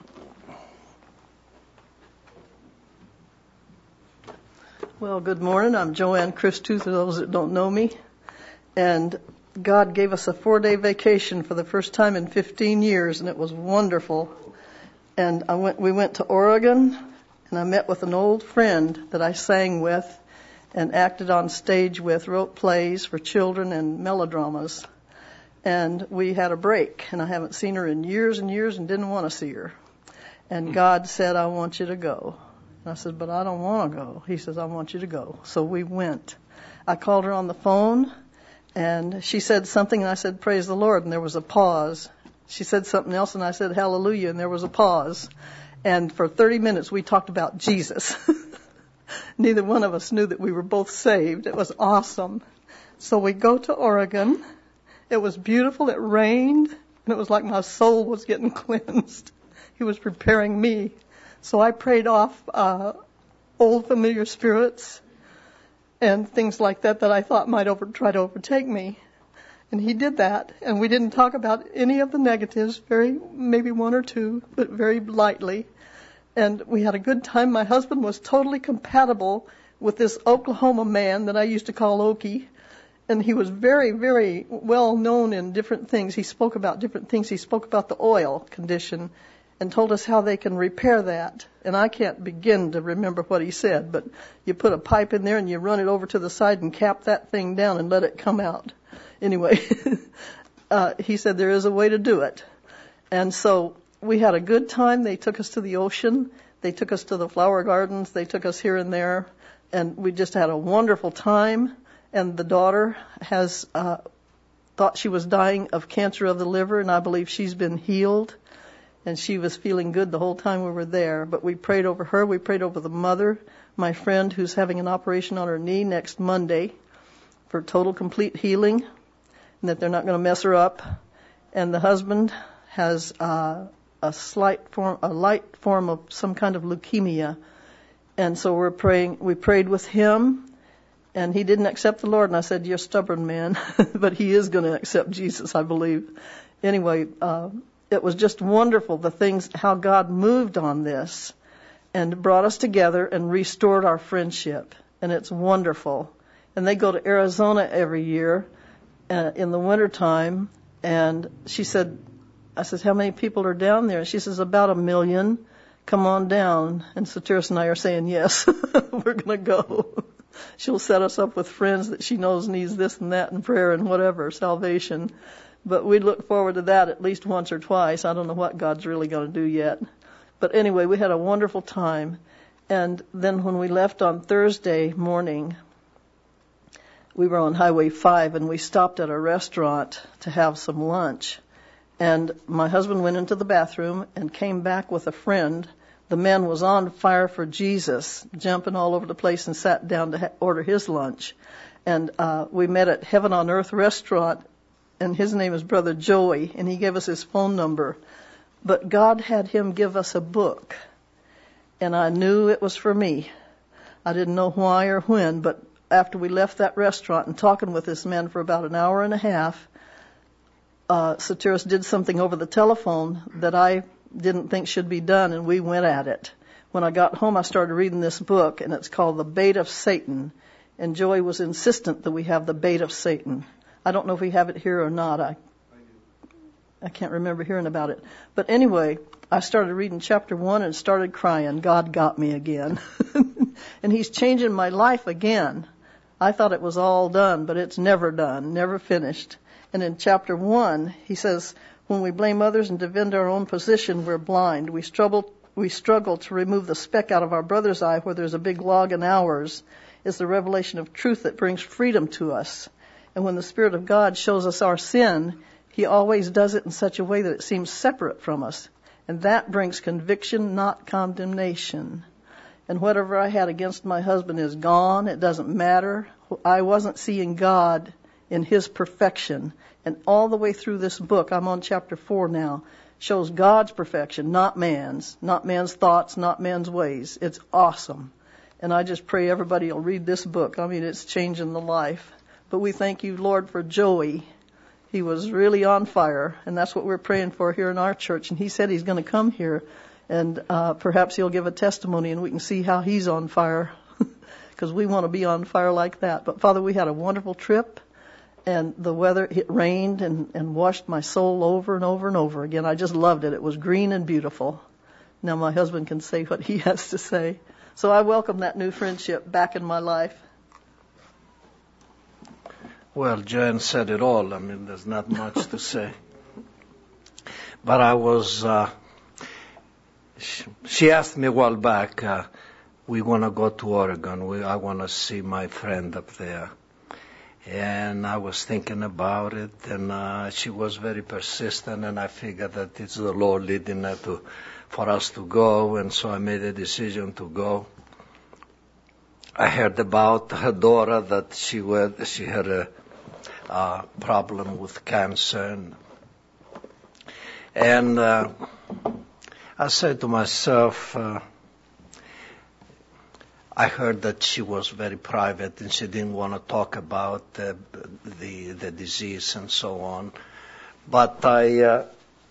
C: Well, good morning. I'm Joanne Christooth, for those that don't know me. And God gave us a four-day vacation for the first time in fifteen years, and it was wonderful. And I went. We went to Oregon, and I met with an old friend that I sang with and acted on stage with, wrote plays for children and melodramas. And we had a break, and I haven't seen her in years and years and didn't want to see her. And God said, I want you to go. And I said, but I don't want to go. He says, I want you to go. So we went. I called her on the phone, and she said something, and I said, praise the Lord, and there was a pause. She said something else, and I said, hallelujah, and there was a pause. And for thirty minutes, we talked about Jesus. Neither one of us knew that we were both saved. It was awesome. So we go to Oregon. It was beautiful. It rained, and it was like my soul was getting cleansed. He was preparing me. So I prayed off uh, old familiar spirits and things like that that I thought might over, try to overtake me. And he did that, and we didn't talk about any of the negatives, very maybe one or two, but very lightly. And we had a good time. My husband was totally compatible with this Oklahoma man that I used to call Okie. And he was very, very well known in different things. He spoke about different things. He spoke about the oil condition and told us how they can repair that. And I can't begin to remember what he said, but you put a pipe in there and you run it over to the side and cap that thing down and let it come out. Anyway, uh, he said there is a way to do it. And so we had a good time. They took us to the ocean. They took us to the flower gardens. They took us here and there. And we just had a wonderful time. And the daughter has uh, thought she was dying of cancer of the liver, and I believe she's been healed. And she was feeling good the whole time we were there. But we prayed over her. We prayed over the mother, my friend, who's having an operation on her knee next Monday for total, complete healing, and that they're not going to mess her up. And the husband has uh, a slight form, a light form of some kind of leukemia. And so we're praying. We prayed with him, and he didn't accept the Lord. And I said, "You're stubborn, man," but he is going to accept Jesus, I believe. Anyway. Uh, It was just wonderful, the things, how God moved on this and brought us together and restored our friendship. And it's wonderful. And they go to Arizona every year uh, in the wintertime. And she said, I said, how many people are down there? And she says, about a million. come on down. And Soteris and I are saying, yes, we're going to go. She'll set us up with friends that she knows needs this and that and prayer and whatever, salvation. But we look forward to that at least once or twice. I don't know what God's really going to do yet. But anyway, we had a wonderful time. And then when we left on Thursday morning, we were on Highway five and we stopped at a restaurant to have some lunch. And my husband went into the bathroom and came back with a friend. The man was on fire for Jesus, jumping all over the place, and sat down to ha- order his lunch. And uh, we met at Heaven on Earth restaurant, and his name is Brother Joey, and he gave us his phone number. But God had him give us a book, and I knew it was for me. I didn't know why or when, but after we left that restaurant and talking with this man for about an hour and a half, uh, Soteris did something over the telephone that I didn't think should be done, and we went at it. When I got home, I started reading this book, and it's called The Bait of Satan. And Joey was insistent that we have The Bait of Satan. I don't know if we have it here or not. I I can't remember hearing about it. But anyway, I started reading chapter one and started crying. God got me again. And he's changing my life again. I thought it was all done, but it's never done, never finished. And in chapter one, he says, when we blame others and defend our own position, we're blind. We struggle, we struggle to remove the speck out of our brother's eye where there's a big log in ours. Is the revelation of truth that brings freedom to us. And when the Spirit of God shows us our sin, He always does it in such a way that it seems separate from us. And that brings conviction, not condemnation. And whatever I had against my husband is gone. It doesn't matter. I wasn't seeing God in His perfection. And all the way through this book, I'm on chapter four now, shows God's perfection, not man's, not man's thoughts, not man's ways. It's awesome. And I just pray everybody will read this book. I mean, it's changing the life. But we thank you, Lord, for Joey. He was really on fire, and that's what we're praying for here in our church. And he said he's going to come here, and uh, perhaps he'll give a testimony, and we can see how he's on fire, because we want to be on fire like that. But, Father, we had a wonderful trip, and the weather, it rained and, and washed my soul over and over and over again. I just loved it. It was green and beautiful. Now my husband can say what he has to say. So I welcome that new friendship back in my life.
D: Well, Joanne said it all. I mean, there's not much to say. But I was, uh, she, she asked me a while back, uh, we want to go to Oregon. We, I want to see my friend up there. And I was thinking about it, and uh, she was very persistent, and I figured that it's the Lord leading her to, for us to go, and so I made a decision to go. I heard about her daughter that she was, she had a uh, problem with cancer, and, and uh, I said to myself, uh, I heard that she was very private and she didn't want to talk about uh, the the disease and so on. But I uh,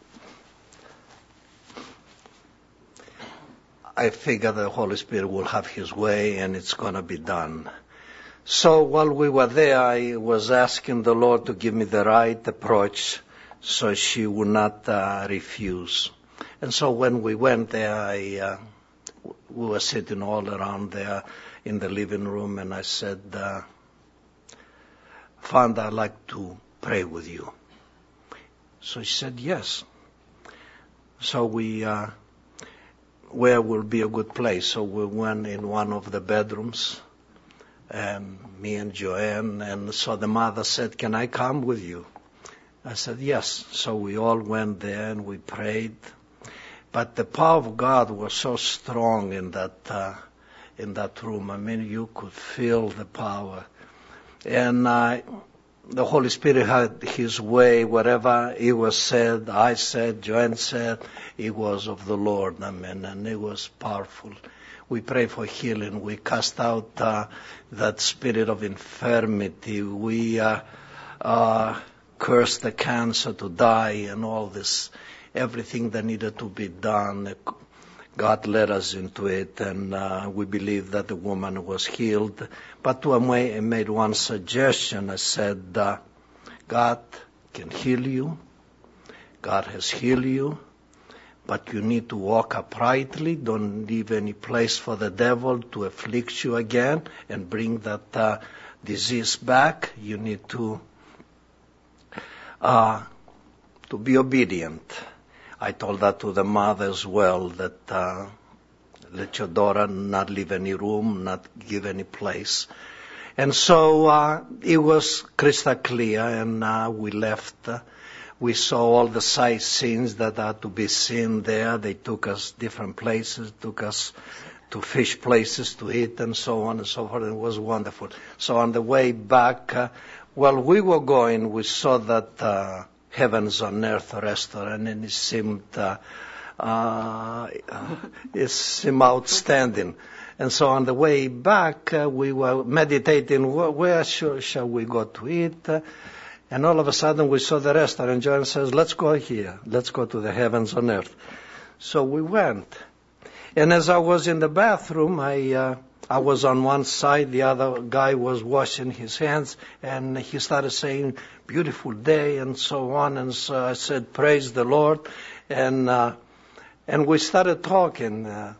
D: I figure the Holy Spirit will have His way and it's going to be done. So while we were there, I was asking the Lord to give me the right approach so she would not uh, refuse. And so when we went there, I... Uh, we were sitting all around there in the living room, and I said, uh, Fonda, I'd like to pray with you. So she said, yes. So we, uh, where will be a good place? So we went in one of the bedrooms, and me and Joanne, and so the mother said, can I come with you? I said, yes. So we all went there and we prayed. But the power of God was so strong in that uh, in that room. I mean, you could feel the power. And uh, the Holy Spirit had His way. Whatever it was said, I said, Joanne said, it was of the Lord. Amen. And it was powerful. We pray for healing. We cast out uh, that spirit of infirmity. We uh, uh, cursed the cancer to die and all this. Everything that needed to be done, God led us into it, and uh, we believe that the woman was healed. But to I made one suggestion. I said, uh, God can heal you. God has healed you. but you need to walk uprightly. Don't leave any place for the devil to afflict you again and bring that uh, disease back. You need to uh, to be obedient. I told that to the mother as well, that uh, let your daughter not leave any room, not give any place. And so uh, it was crystal clear, and uh, we left. Uh, we saw all the sightseeing that had to be seen there. They took us different places, took us to fish places to eat, and so on and so forth. It was wonderful. So on the way back, uh, while we were going, we saw that uh, Heavens on Earth restaurant, and it seemed uh, uh, it seemed outstanding. And so on the way back, uh, we were meditating, where, where shall, shall we go to eat? Uh, and all of a sudden we saw the restaurant. John says, let's go here. Let's go to the Heavens on Earth. So we went. And as I was in the bathroom, I uh, I was on one side, the other guy was washing his hands, and he started saying, beautiful day, and so on. And so I said, praise the Lord. And uh, and we started talking. Uh,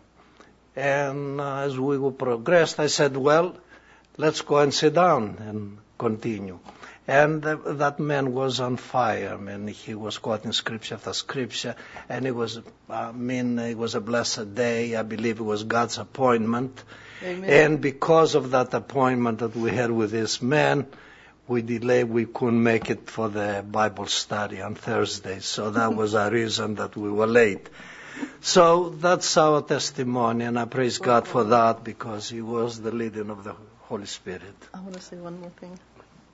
D: and uh, as we progressed, I said, well, let's go and sit down and continue. And uh, that man was on fire. I mean, he was quoting scripture after scripture, and it was, I mean, it was a blessed day. I believe it was God's appointment. Amen. And because of that appointment that we had with this man, we delayed, we couldn't make it for the Bible study on Thursday. So that was our reason that we were late. So that's our testimony, and I praise God for that, because He was the leading of the Holy Spirit.
C: I want to say one more thing.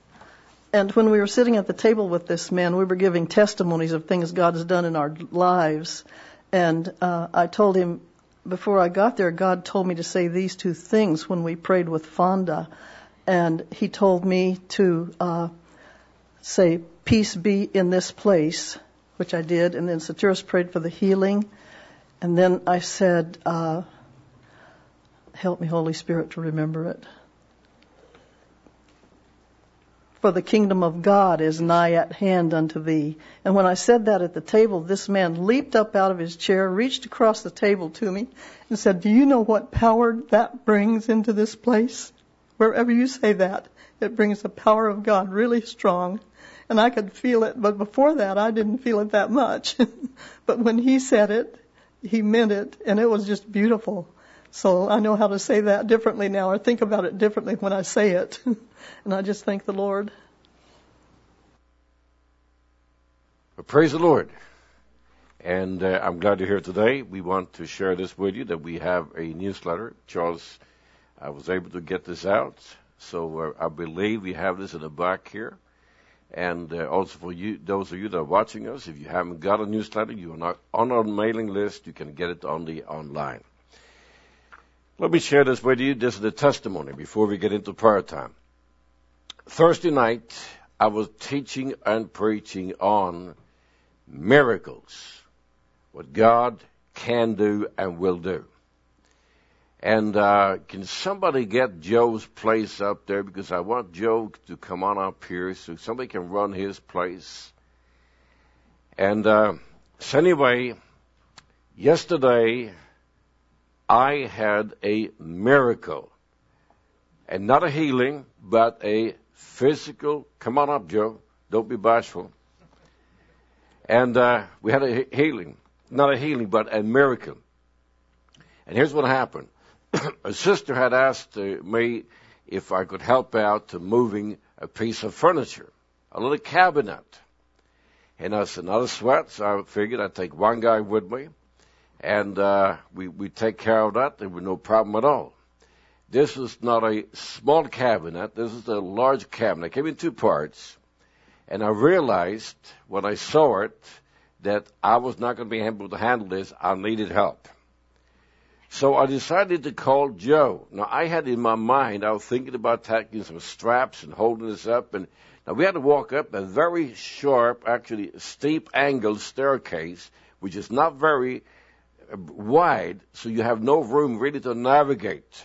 C: And when we were sitting at the table with this man, we were giving testimonies of things God has done in our lives. And uh, I told him, before I got there, God told me to say these two things when we prayed with Fonda. And He told me to uh, say, peace be in this place, which I did. And then Saturas prayed for the healing. And then I said, uh, help me, Holy Spirit, to remember it. For the kingdom of God is nigh at hand unto thee. And when I said that at the table, this man leaped up out of his chair, reached across the table to me, and said, do you know what power that brings into this place? Wherever you say that, it brings the power of God really strong. And I could feel it, but before that, I didn't feel it that much. But when he said it, he meant it, and it was just beautiful. So I know how to say that differently now, or think about it differently when I say it. And I just thank the Lord.
F: Well, praise the Lord. And uh, I'm glad you're here today. We want to share this with you, that we have a newsletter. Charles, I was able to get this out. So uh, I believe we have this in the back here. And uh, also for you, those of you that are watching us, if you haven't got a newsletter, you are not on our mailing list, you can get it on the online. Let me share this with you. This is the testimony before we get into prayer time. Thursday night, I was teaching and preaching on miracles, what God can do and will do. And uh, can somebody get Joe's place up there? Because I want Joe to come on up here so somebody can run his place. And uh, so anyway, yesterday I had a miracle. And not a healing, but a physical. Come on up, Joe. Don't be bashful. And uh, we had a healing. Not a healing, but a miracle. And here's what happened. A sister had asked uh, me if I could help out to moving a piece of furniture, a little cabinet. And I said, not a sweat, so I figured I'd take one guy with me, and uh, we we take care of that. There was no problem at all. This was not a small cabinet. This is a large cabinet. It came in two parts, and I realized when I saw it that I was not going to be able to handle this. I needed help. So I decided to call Joe. Now, I had in my mind, I was thinking about taking some straps and holding this up. And now we had to walk up a very sharp, actually steep angled staircase, which is not very wide, so you have no room really to navigate.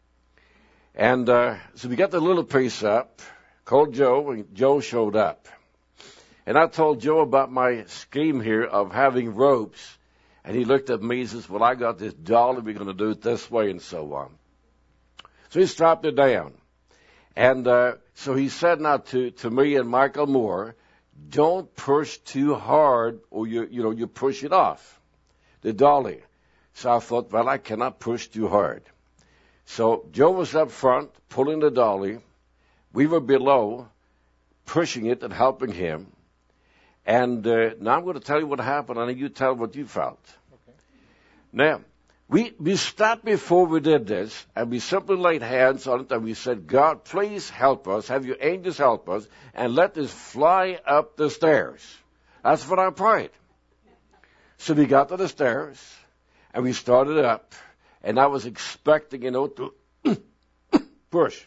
F: And uh, so we got the little piece up, called Joe, and Joe showed up. And I told Joe about my scheme here of having ropes And he looked at me and says, well, I got this dolly. We're going to do it this way and so on. So he strapped it down. And uh, so he said now to, to me and Michael Moore, don't push too hard or you, you know, you push it off, the dolly. So I thought, well, I cannot push too hard. So Joe was up front, pulling the dolly. We were below, pushing it and helping him. And uh, now I'm going to tell you what happened, and you tell what you felt. Okay. Now, we, we stopped before we did this, and we simply laid hands on it, and we said, God, please help us, have your angels help us, and let this fly up the stairs. That's what I prayed. So we got to the stairs, and we started up, and I was expecting, you know, to push.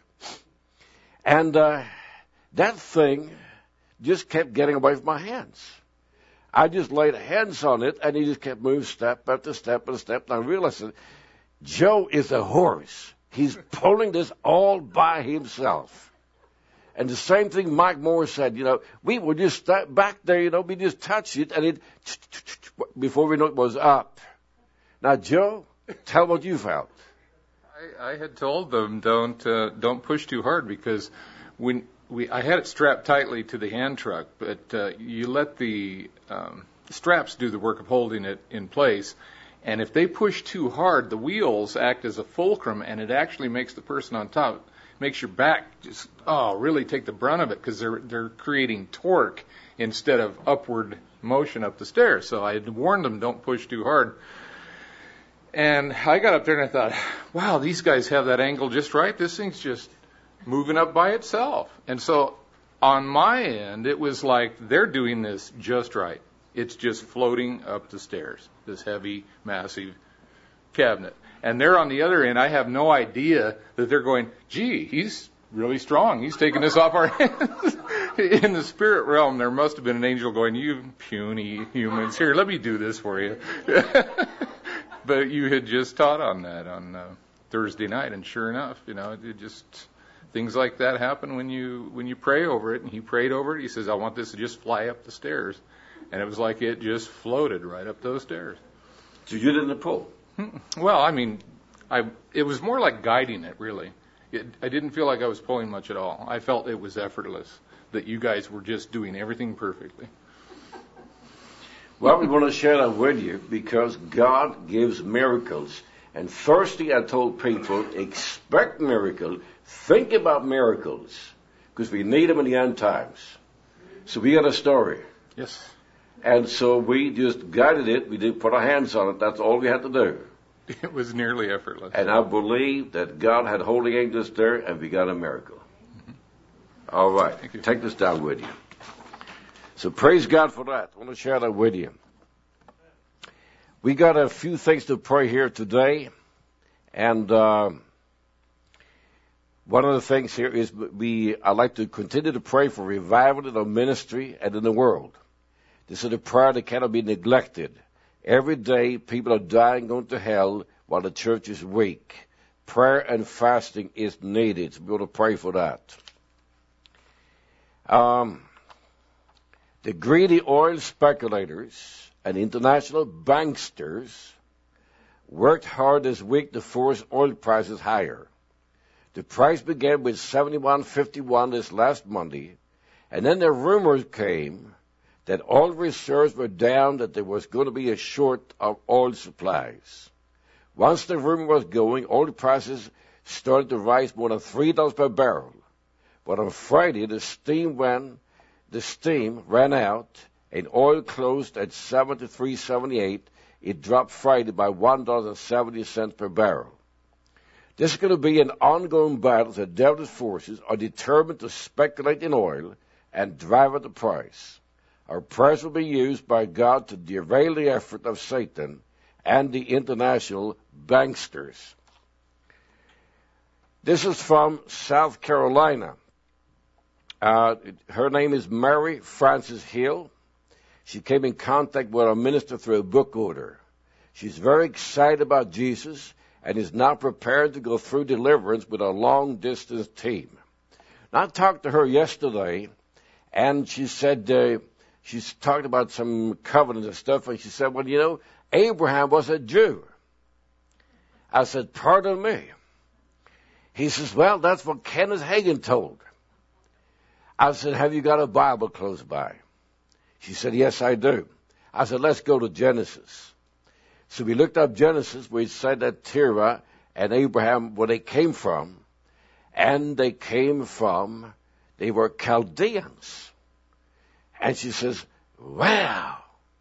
F: And uh, that thing just kept getting away from my hands. I just laid hands on it, and he just kept moving step after step after step. And I realized that Joe is a horse. He's pulling this all by himself. And the same thing Mike Moore said, you know, we were just back there, you know, we just touched it, and it, before we know it was up. Now, Joe, tell what you felt.
G: I, I had told them don't uh, don't push too hard because when we I had it strapped tightly to the hand truck, but uh, you let the um, straps do the work of holding it in place. And if they push too hard, the wheels act as a fulcrum, and it actually makes the person on top, makes your back just, oh, really take the brunt of it because they're, they're creating torque instead of upward motion up the stairs. So I had warned them, don't push too hard. And I got up there and I thought, wow, these guys have that angle just right. This thing's just moving up by itself. And so on my end, it was like they're doing this just right. It's just floating up the stairs, this heavy, massive cabinet. And they're on the other end. I have no idea that they're going, gee, he's really strong. He's taking this off our hands. In the spirit realm, there must have been an angel going, you puny humans, here, let me do this for you. But you had just taught on that on uh, Thursday night, and sure enough, you know, it just things like that happen when you when you pray over it. And he prayed over it. He says, I want this to just fly up the stairs. And it was like it just floated right up those stairs.
F: So you didn't pull?
G: Well, I mean, I it was more like guiding it, really. It, I didn't feel like I was pulling much at all. I felt it was effortless, that you guys were just doing everything perfectly.
F: Well, we want to share that with you because God gives miracles. And firstly, I told people, expect miracles, think about miracles, because we need them in the end times. So we got a story.
G: Yes.
F: And so we just guided it. We did put our hands on it. That's all we had to do.
G: It was nearly effortless.
F: And I believe that God had holy angels there, and we got a miracle. Mm-hmm. All right. Take this down with you. So praise God for that. I want to share that with you. We got a few things to pray here today. And uh, one of the things here is we. I like to continue to pray for revival in our ministry and in the world. This is a prayer that cannot be neglected. Every day, people are dying, going to hell, while the church is weak. Prayer and fasting is needed. So we're going to pray for that. Um, the greedy oil speculators and international banksters worked hard this week to force oil prices higher. The price began with seventy-one fifty-one this last Monday, and then the rumors came that oil reserves were down, that there was going to be a short of oil supplies. Once the rumor was going, oil prices started to rise more than three dollars per barrel. But on Friday, the steam went, the steam ran out, and oil closed at seventy-three seventy-eight. It dropped Friday by one dollar and seventy cents per barrel. This is going to be an ongoing battle. The devil's forces are determined to speculate in oil and drive up the price. Our prayers will be used by God to derail the effort of Satan and the international banksters. This is from South Carolina. Uh, her name is Mary Frances Hill. She came in contact with our minister through a book order. She's very excited about Jesus and is now prepared to go through deliverance with a long-distance team. Now, I talked to her yesterday, and she said... Uh, She's talked about some covenants and stuff, and she said, well, you know, Abraham was a Jew. I said, pardon me. He says, well, that's what Kenneth Hagin told. I said, have you got a Bible close by? She said, yes, I do. I said, let's go to Genesis. So we looked up Genesis, where it said that Terah and Abraham, where they came from, and they came from, they were Chaldeans. And she says, wow,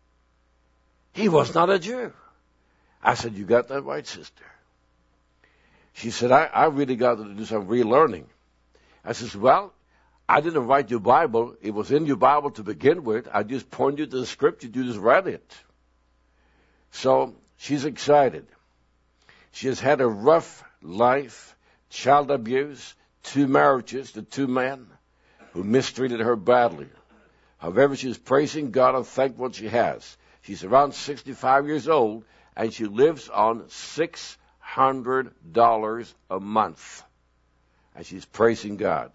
F: he was not a Jew. I said, you got that right, sister. She said, I, I really got to do some relearning. I says, well, I didn't write your Bible. It was in your Bible to begin with. I just pointed you to the scripture. You just read it. So she's excited. She has had a rough life, child abuse, two marriages to two men who mistreated her badly. However, she's praising God and thank what she has. She's around sixty-five years old, and she lives on six hundred dollars a month. And she's praising God.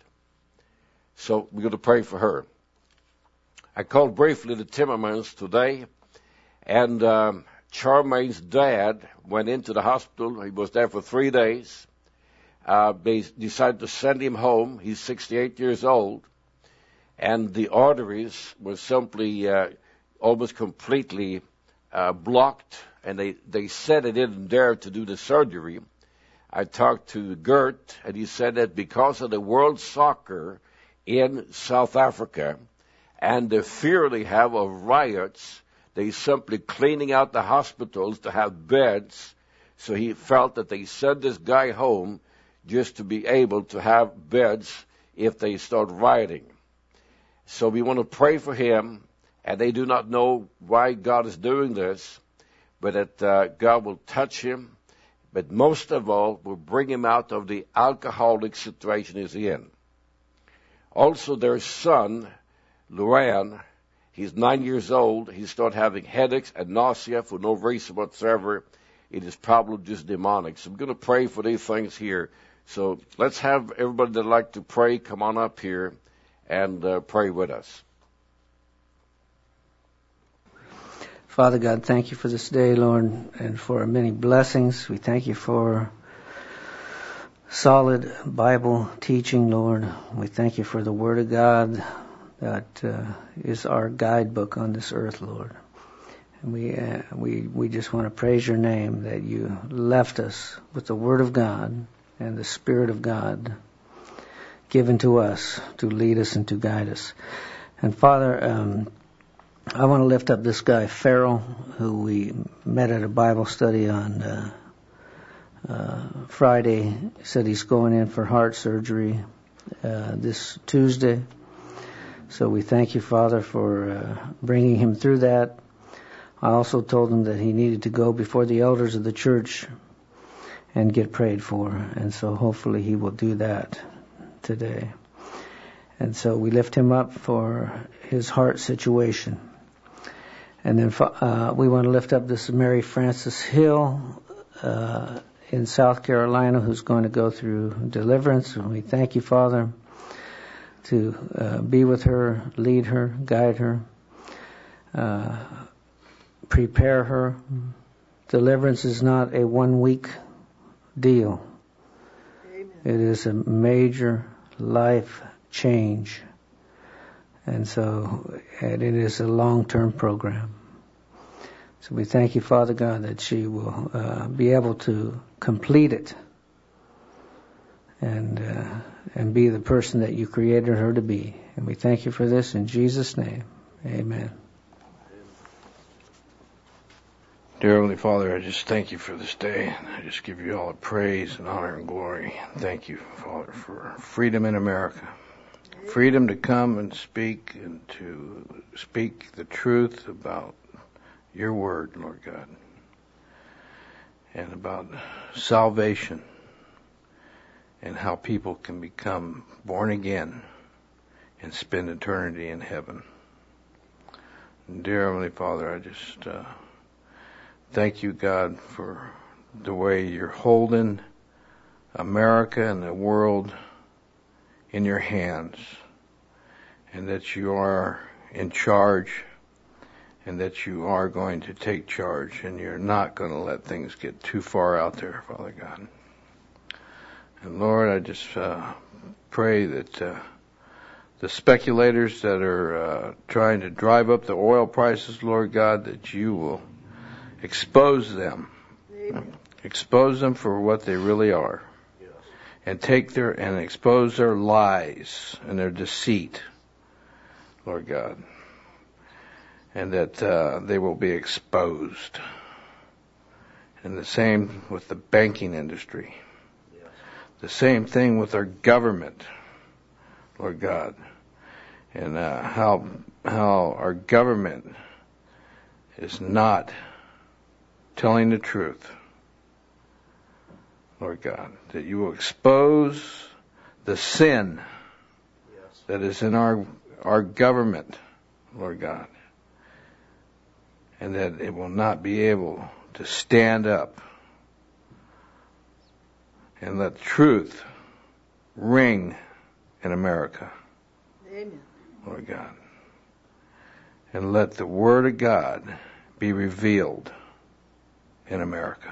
F: So we're going to pray for her. I called briefly the Timmermans today, and um, Charmaine's dad went into the hospital. He was there for three days. Uh, they decided to send him home. He's sixty-eight years old, and the arteries were simply uh, almost completely uh, blocked, and they, they said they didn't dare to do the surgery. I talked to Gert, and he said that because of the World Soccer in South Africa and the fear they have of riots, they simply cleaning out the hospitals to have beds. So he felt that they sent this guy home just to be able to have beds if they start rioting. So we want to pray for him, and they do not know why God is doing this, but that uh, God will touch him, but most of all will bring him out of the alcoholic situation he's in. Also, their son, Luran, he's nine years old. He started having headaches and nausea for no reason whatsoever. It is probably just demonic. So I'm going to pray for these things here. So let's have everybody that like to pray come on up here and uh, pray with us.
E: Father God, thank you for this day, Lord, and for many blessings. We thank you for solid Bible teaching, Lord. We thank you for the Word of God that uh, is our guidebook on this earth, Lord. And we uh, we we just want to praise your name that you left us with the Word of God and the Spirit of God given to us to lead us and to guide us. And Father, um, I want to lift up this guy, Farrell, who we met at a Bible study on uh, uh, Friday. He said he's going in for heart surgery uh, this Tuesday. So we thank you, Father, for uh, bringing him through that. I also told him that he needed to go before the elders of the church and get prayed for. And so hopefully he will do that today. And so we lift him up for his heart situation. And then uh, we want to lift up this Mary Frances Hill uh, in South Carolina, who's going to go through deliverance. And we thank you, Father, to uh, be with her, lead her, guide her, uh, prepare her. Deliverance is not a one-week deal. Amen. It is a major life change. And so and it is a long-term program. So we thank you, Father God, that she will uh, be able to complete it and uh, and be the person that you created her to be. And we thank you for this in Jesus' name. Amen.
D: Dear Heavenly Father, I just thank you for this day. I just give you all the praise and honor and glory. Thank you, Father, for freedom in America. Freedom to come and speak and to speak the truth about your word, Lord God, and about salvation and how people can become born again and spend eternity in heaven. And dear Heavenly Father, I just uh, thank you, God, for the way you're holding America and the world in your hands, and that you are in charge,
H: and that you are going to take charge, and you're not going to let things get too far out there, Father God. And Lord, I just uh, pray that uh, the speculators that are uh, trying to drive up the oil prices, Lord God, that you will expose them. Amen. Expose them for what they really are. Yes. And take their, and expose their lies and their deceit, Lord God. And that uh, they will be exposed. And the same with the banking industry. Yes. The same thing with our government, Lord God. And uh, how how our government is not telling the truth, Lord God. That you will expose the sin yes. that is in our our government, Lord God. And that it will not be able to stand up and let truth ring in America.
C: Amen.
H: Lord God. And let the Word of God be revealed in America.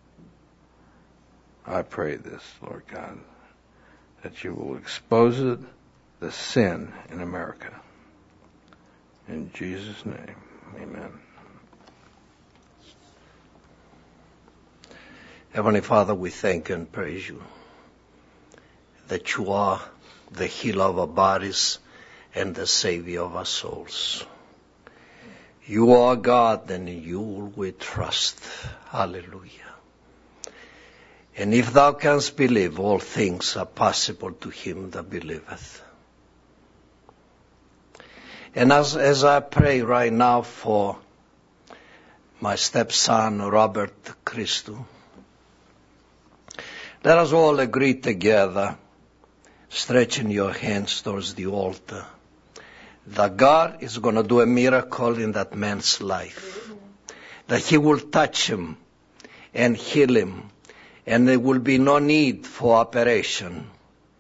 H: I pray this, Lord God, that you will expose it, the sin in America. In Jesus' name, amen.
D: Heavenly Father, we thank and praise you that you are the healer of our bodies and the Savior of our souls. You are God, and in you we trust. Hallelujah. And if thou canst believe, all things are possible to him that believeth. And as, as I pray right now for my stepson, Robert Christou, let us all agree together, stretching your hands towards the altar, that God is going to do a miracle in that man's life. That he will touch him and heal him, and there will be no need for operation.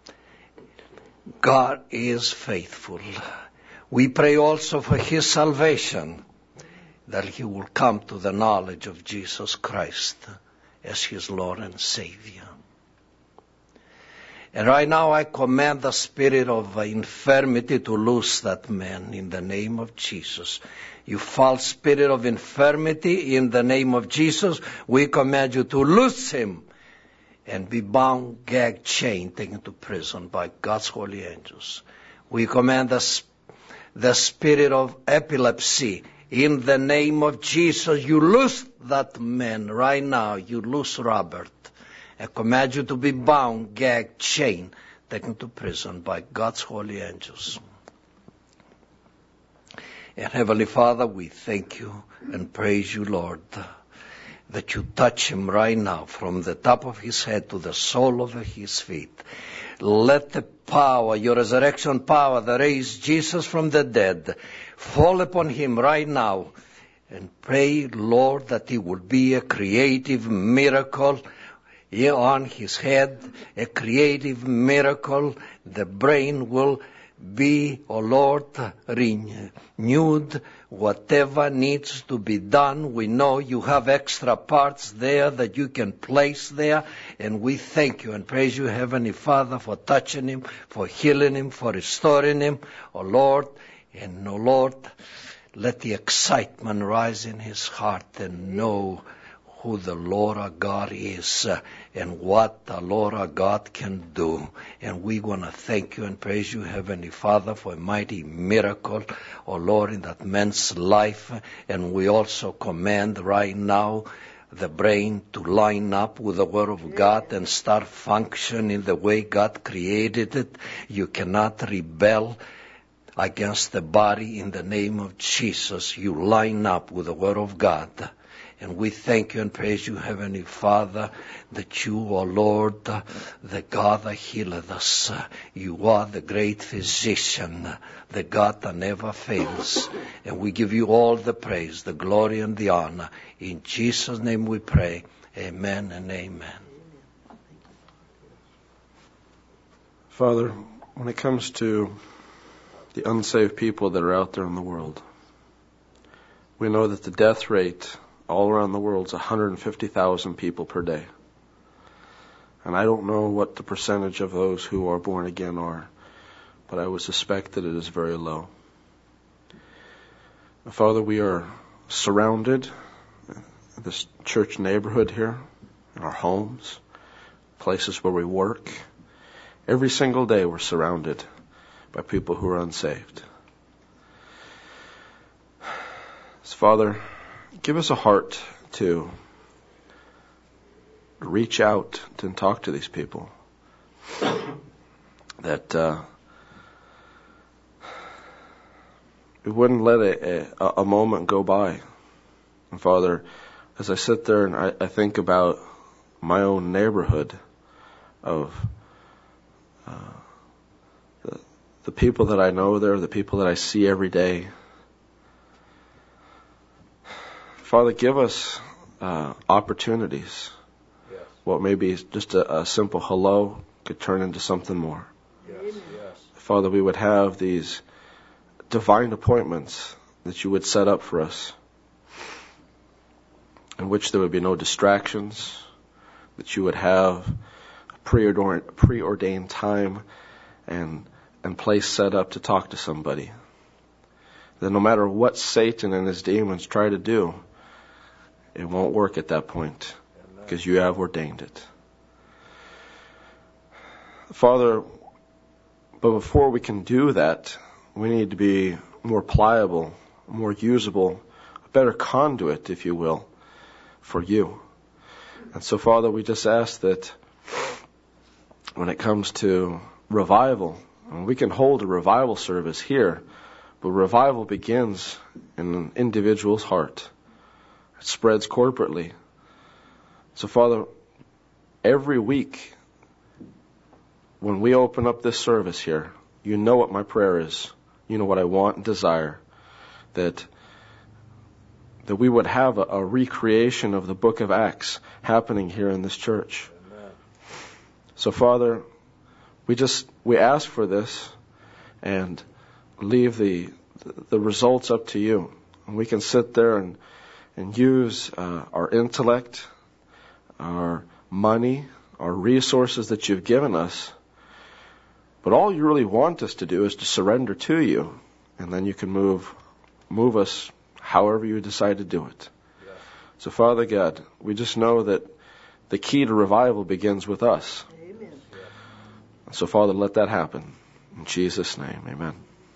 D: God is faithful. We pray also for his salvation, that he will come to the knowledge of Jesus Christ as his Lord and Savior. And right now I command the spirit of infirmity to loose that man in the name of Jesus. You false spirit of infirmity, in the name of Jesus, we command you to loose him and be bound, gagged, chained, taken to prison by God's holy angels. We command the, the spirit of epilepsy, in the name of Jesus. You loose that man right now. You loose Robert. I command you to be bound, gagged, chained, taken to prison by God's holy angels. And Heavenly Father, we thank you and praise you, Lord, that you touch him right now from the top of his head to the sole of his feet. Let the power, your resurrection power that raised Jesus from the dead, fall upon him right now. And pray, Lord, that he would be a creative miracle on his head, a creative miracle. The brain will be, oh Lord, renewed. Whatever needs to be done, we know you have extra parts there that you can place there. And we thank you and praise you, Heavenly Father, for touching him, for healing him, for restoring him, oh Lord. And oh Lord, let the excitement rise in his heart and know who the Lord our God is uh, and what the Lord our God can do. And we want to thank you and praise you, Heavenly Father, for a mighty miracle, oh Lord, in that man's life. And we also command right now the brain to line up with the Word of God and start functioning the way God created it. You cannot rebel against the body in the name of Jesus. You line up with the Word of God. And we thank you and praise you, Heavenly Father, that you, O Lord, the God that healeth us. You are the great physician, the God that never fails. And we give you all the praise, the glory, and the honor. In Jesus' name we pray. Amen and amen.
A: Father, when it comes to the unsaved people that are out there in the world, We know that the death rate all around the world is one hundred fifty thousand people per day. And I don't know what the percentage of those who are born again are, but I would suspect that it is very low. Father, we are surrounded in this church neighborhood here, in our homes, places where we work. Every single day we're surrounded by people who are unsaved. So, Father, give us a heart to reach out and talk to these people. That uh, we wouldn't let a, a, a moment go by. And Father, as I sit there and I, I think about my own neighborhood of uh, the, the people that I know there, the people that I see every day, Father, give us uh, opportunities. Yes. What may be just a, a simple hello could turn into something more. Yes. Yes. Father, we would have these divine appointments that you would set up for us, in which there would be no distractions, that you would have a preordained, preordained time and, and place set up to talk to somebody. That no matter what Satan and his demons try to do, it won't work at that point, because you have ordained it. Father, but before we can do that, we need to be more pliable, more usable, a better conduit, if you will, for you. And so, Father, we just ask that when it comes to revival, we can hold a revival service here, but revival begins in an individual's heart. It spreads corporately. So, Father, every week when we open up this service here, you know what my prayer is. You know what I want and desire. That that we would have a, a recreation of the book of Acts happening here in this church. Amen. So, Father, we just we ask for this and leave the the results up to you. And we can sit there and and use uh, our intellect, our money, our resources that you've given us. But all you really want us to do is to surrender to you, and then you can move move us however you decide to do it. Yeah. So, Father God, we just know that the key to revival begins with us. Amen. So, Father, let that happen. In Jesus' name, amen.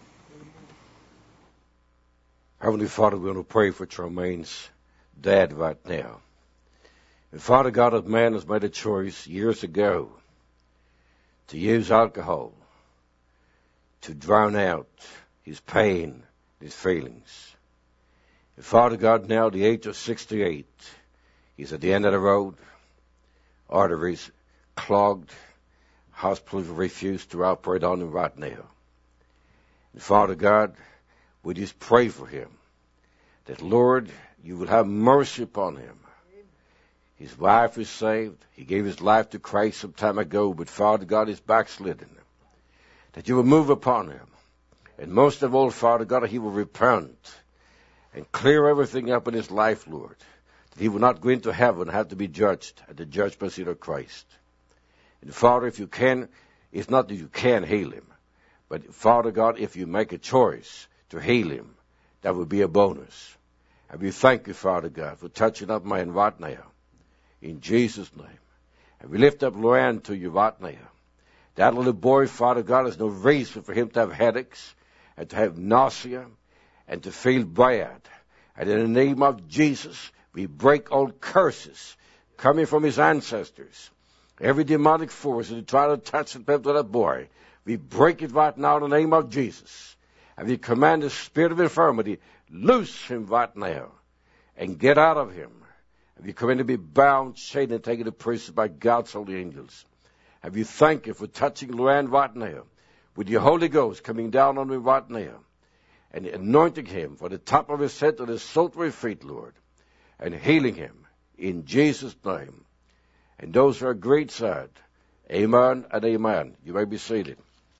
F: Heavenly Father, we're going to pray for Tremaine's dad right now. And Father God, a man has made a choice years ago to use alcohol to drown out his pain, his feelings. And Father God, now at the age of sixty-eight, he's at the end of the road, arteries clogged, hospitals refuse to operate on him right now. And Father God, we just pray for him, that, Lord, you will have mercy upon him. His wife is saved. He gave his life to Christ some time ago, but Father God is backslidden. That you will move upon him. And most of all, Father God, he will repent and clear everything up in his life, Lord. That he will not go into heaven and have to be judged at the judgment seat of Christ. And Father, if you can, it's not that you can heal him, but Father God, if you make a choice to heal him, that would be a bonus. And we thank you, Father God, for touching up man right now. In Jesus' name. And we lift up Luann to you right now. That little boy, Father God, there's no reason for him to have headaches and to have nausea and to feel bad. And in the name of Jesus, we break all curses coming from his ancestors. Every demonic force that try to touch and pep to that boy, we break it right now in the name of Jesus. And we command the spirit of infirmity, loose him right now and get out of him. And we command to be bound, chained, and taken to prison by God's holy angels. And we thank you for touching Luann right now with your Holy Ghost coming down on him right now and anointing him from the top of his head to the sole of his feet, Lord, and healing him in Jesus' name. And those who are great said, amen and amen. You may be seated.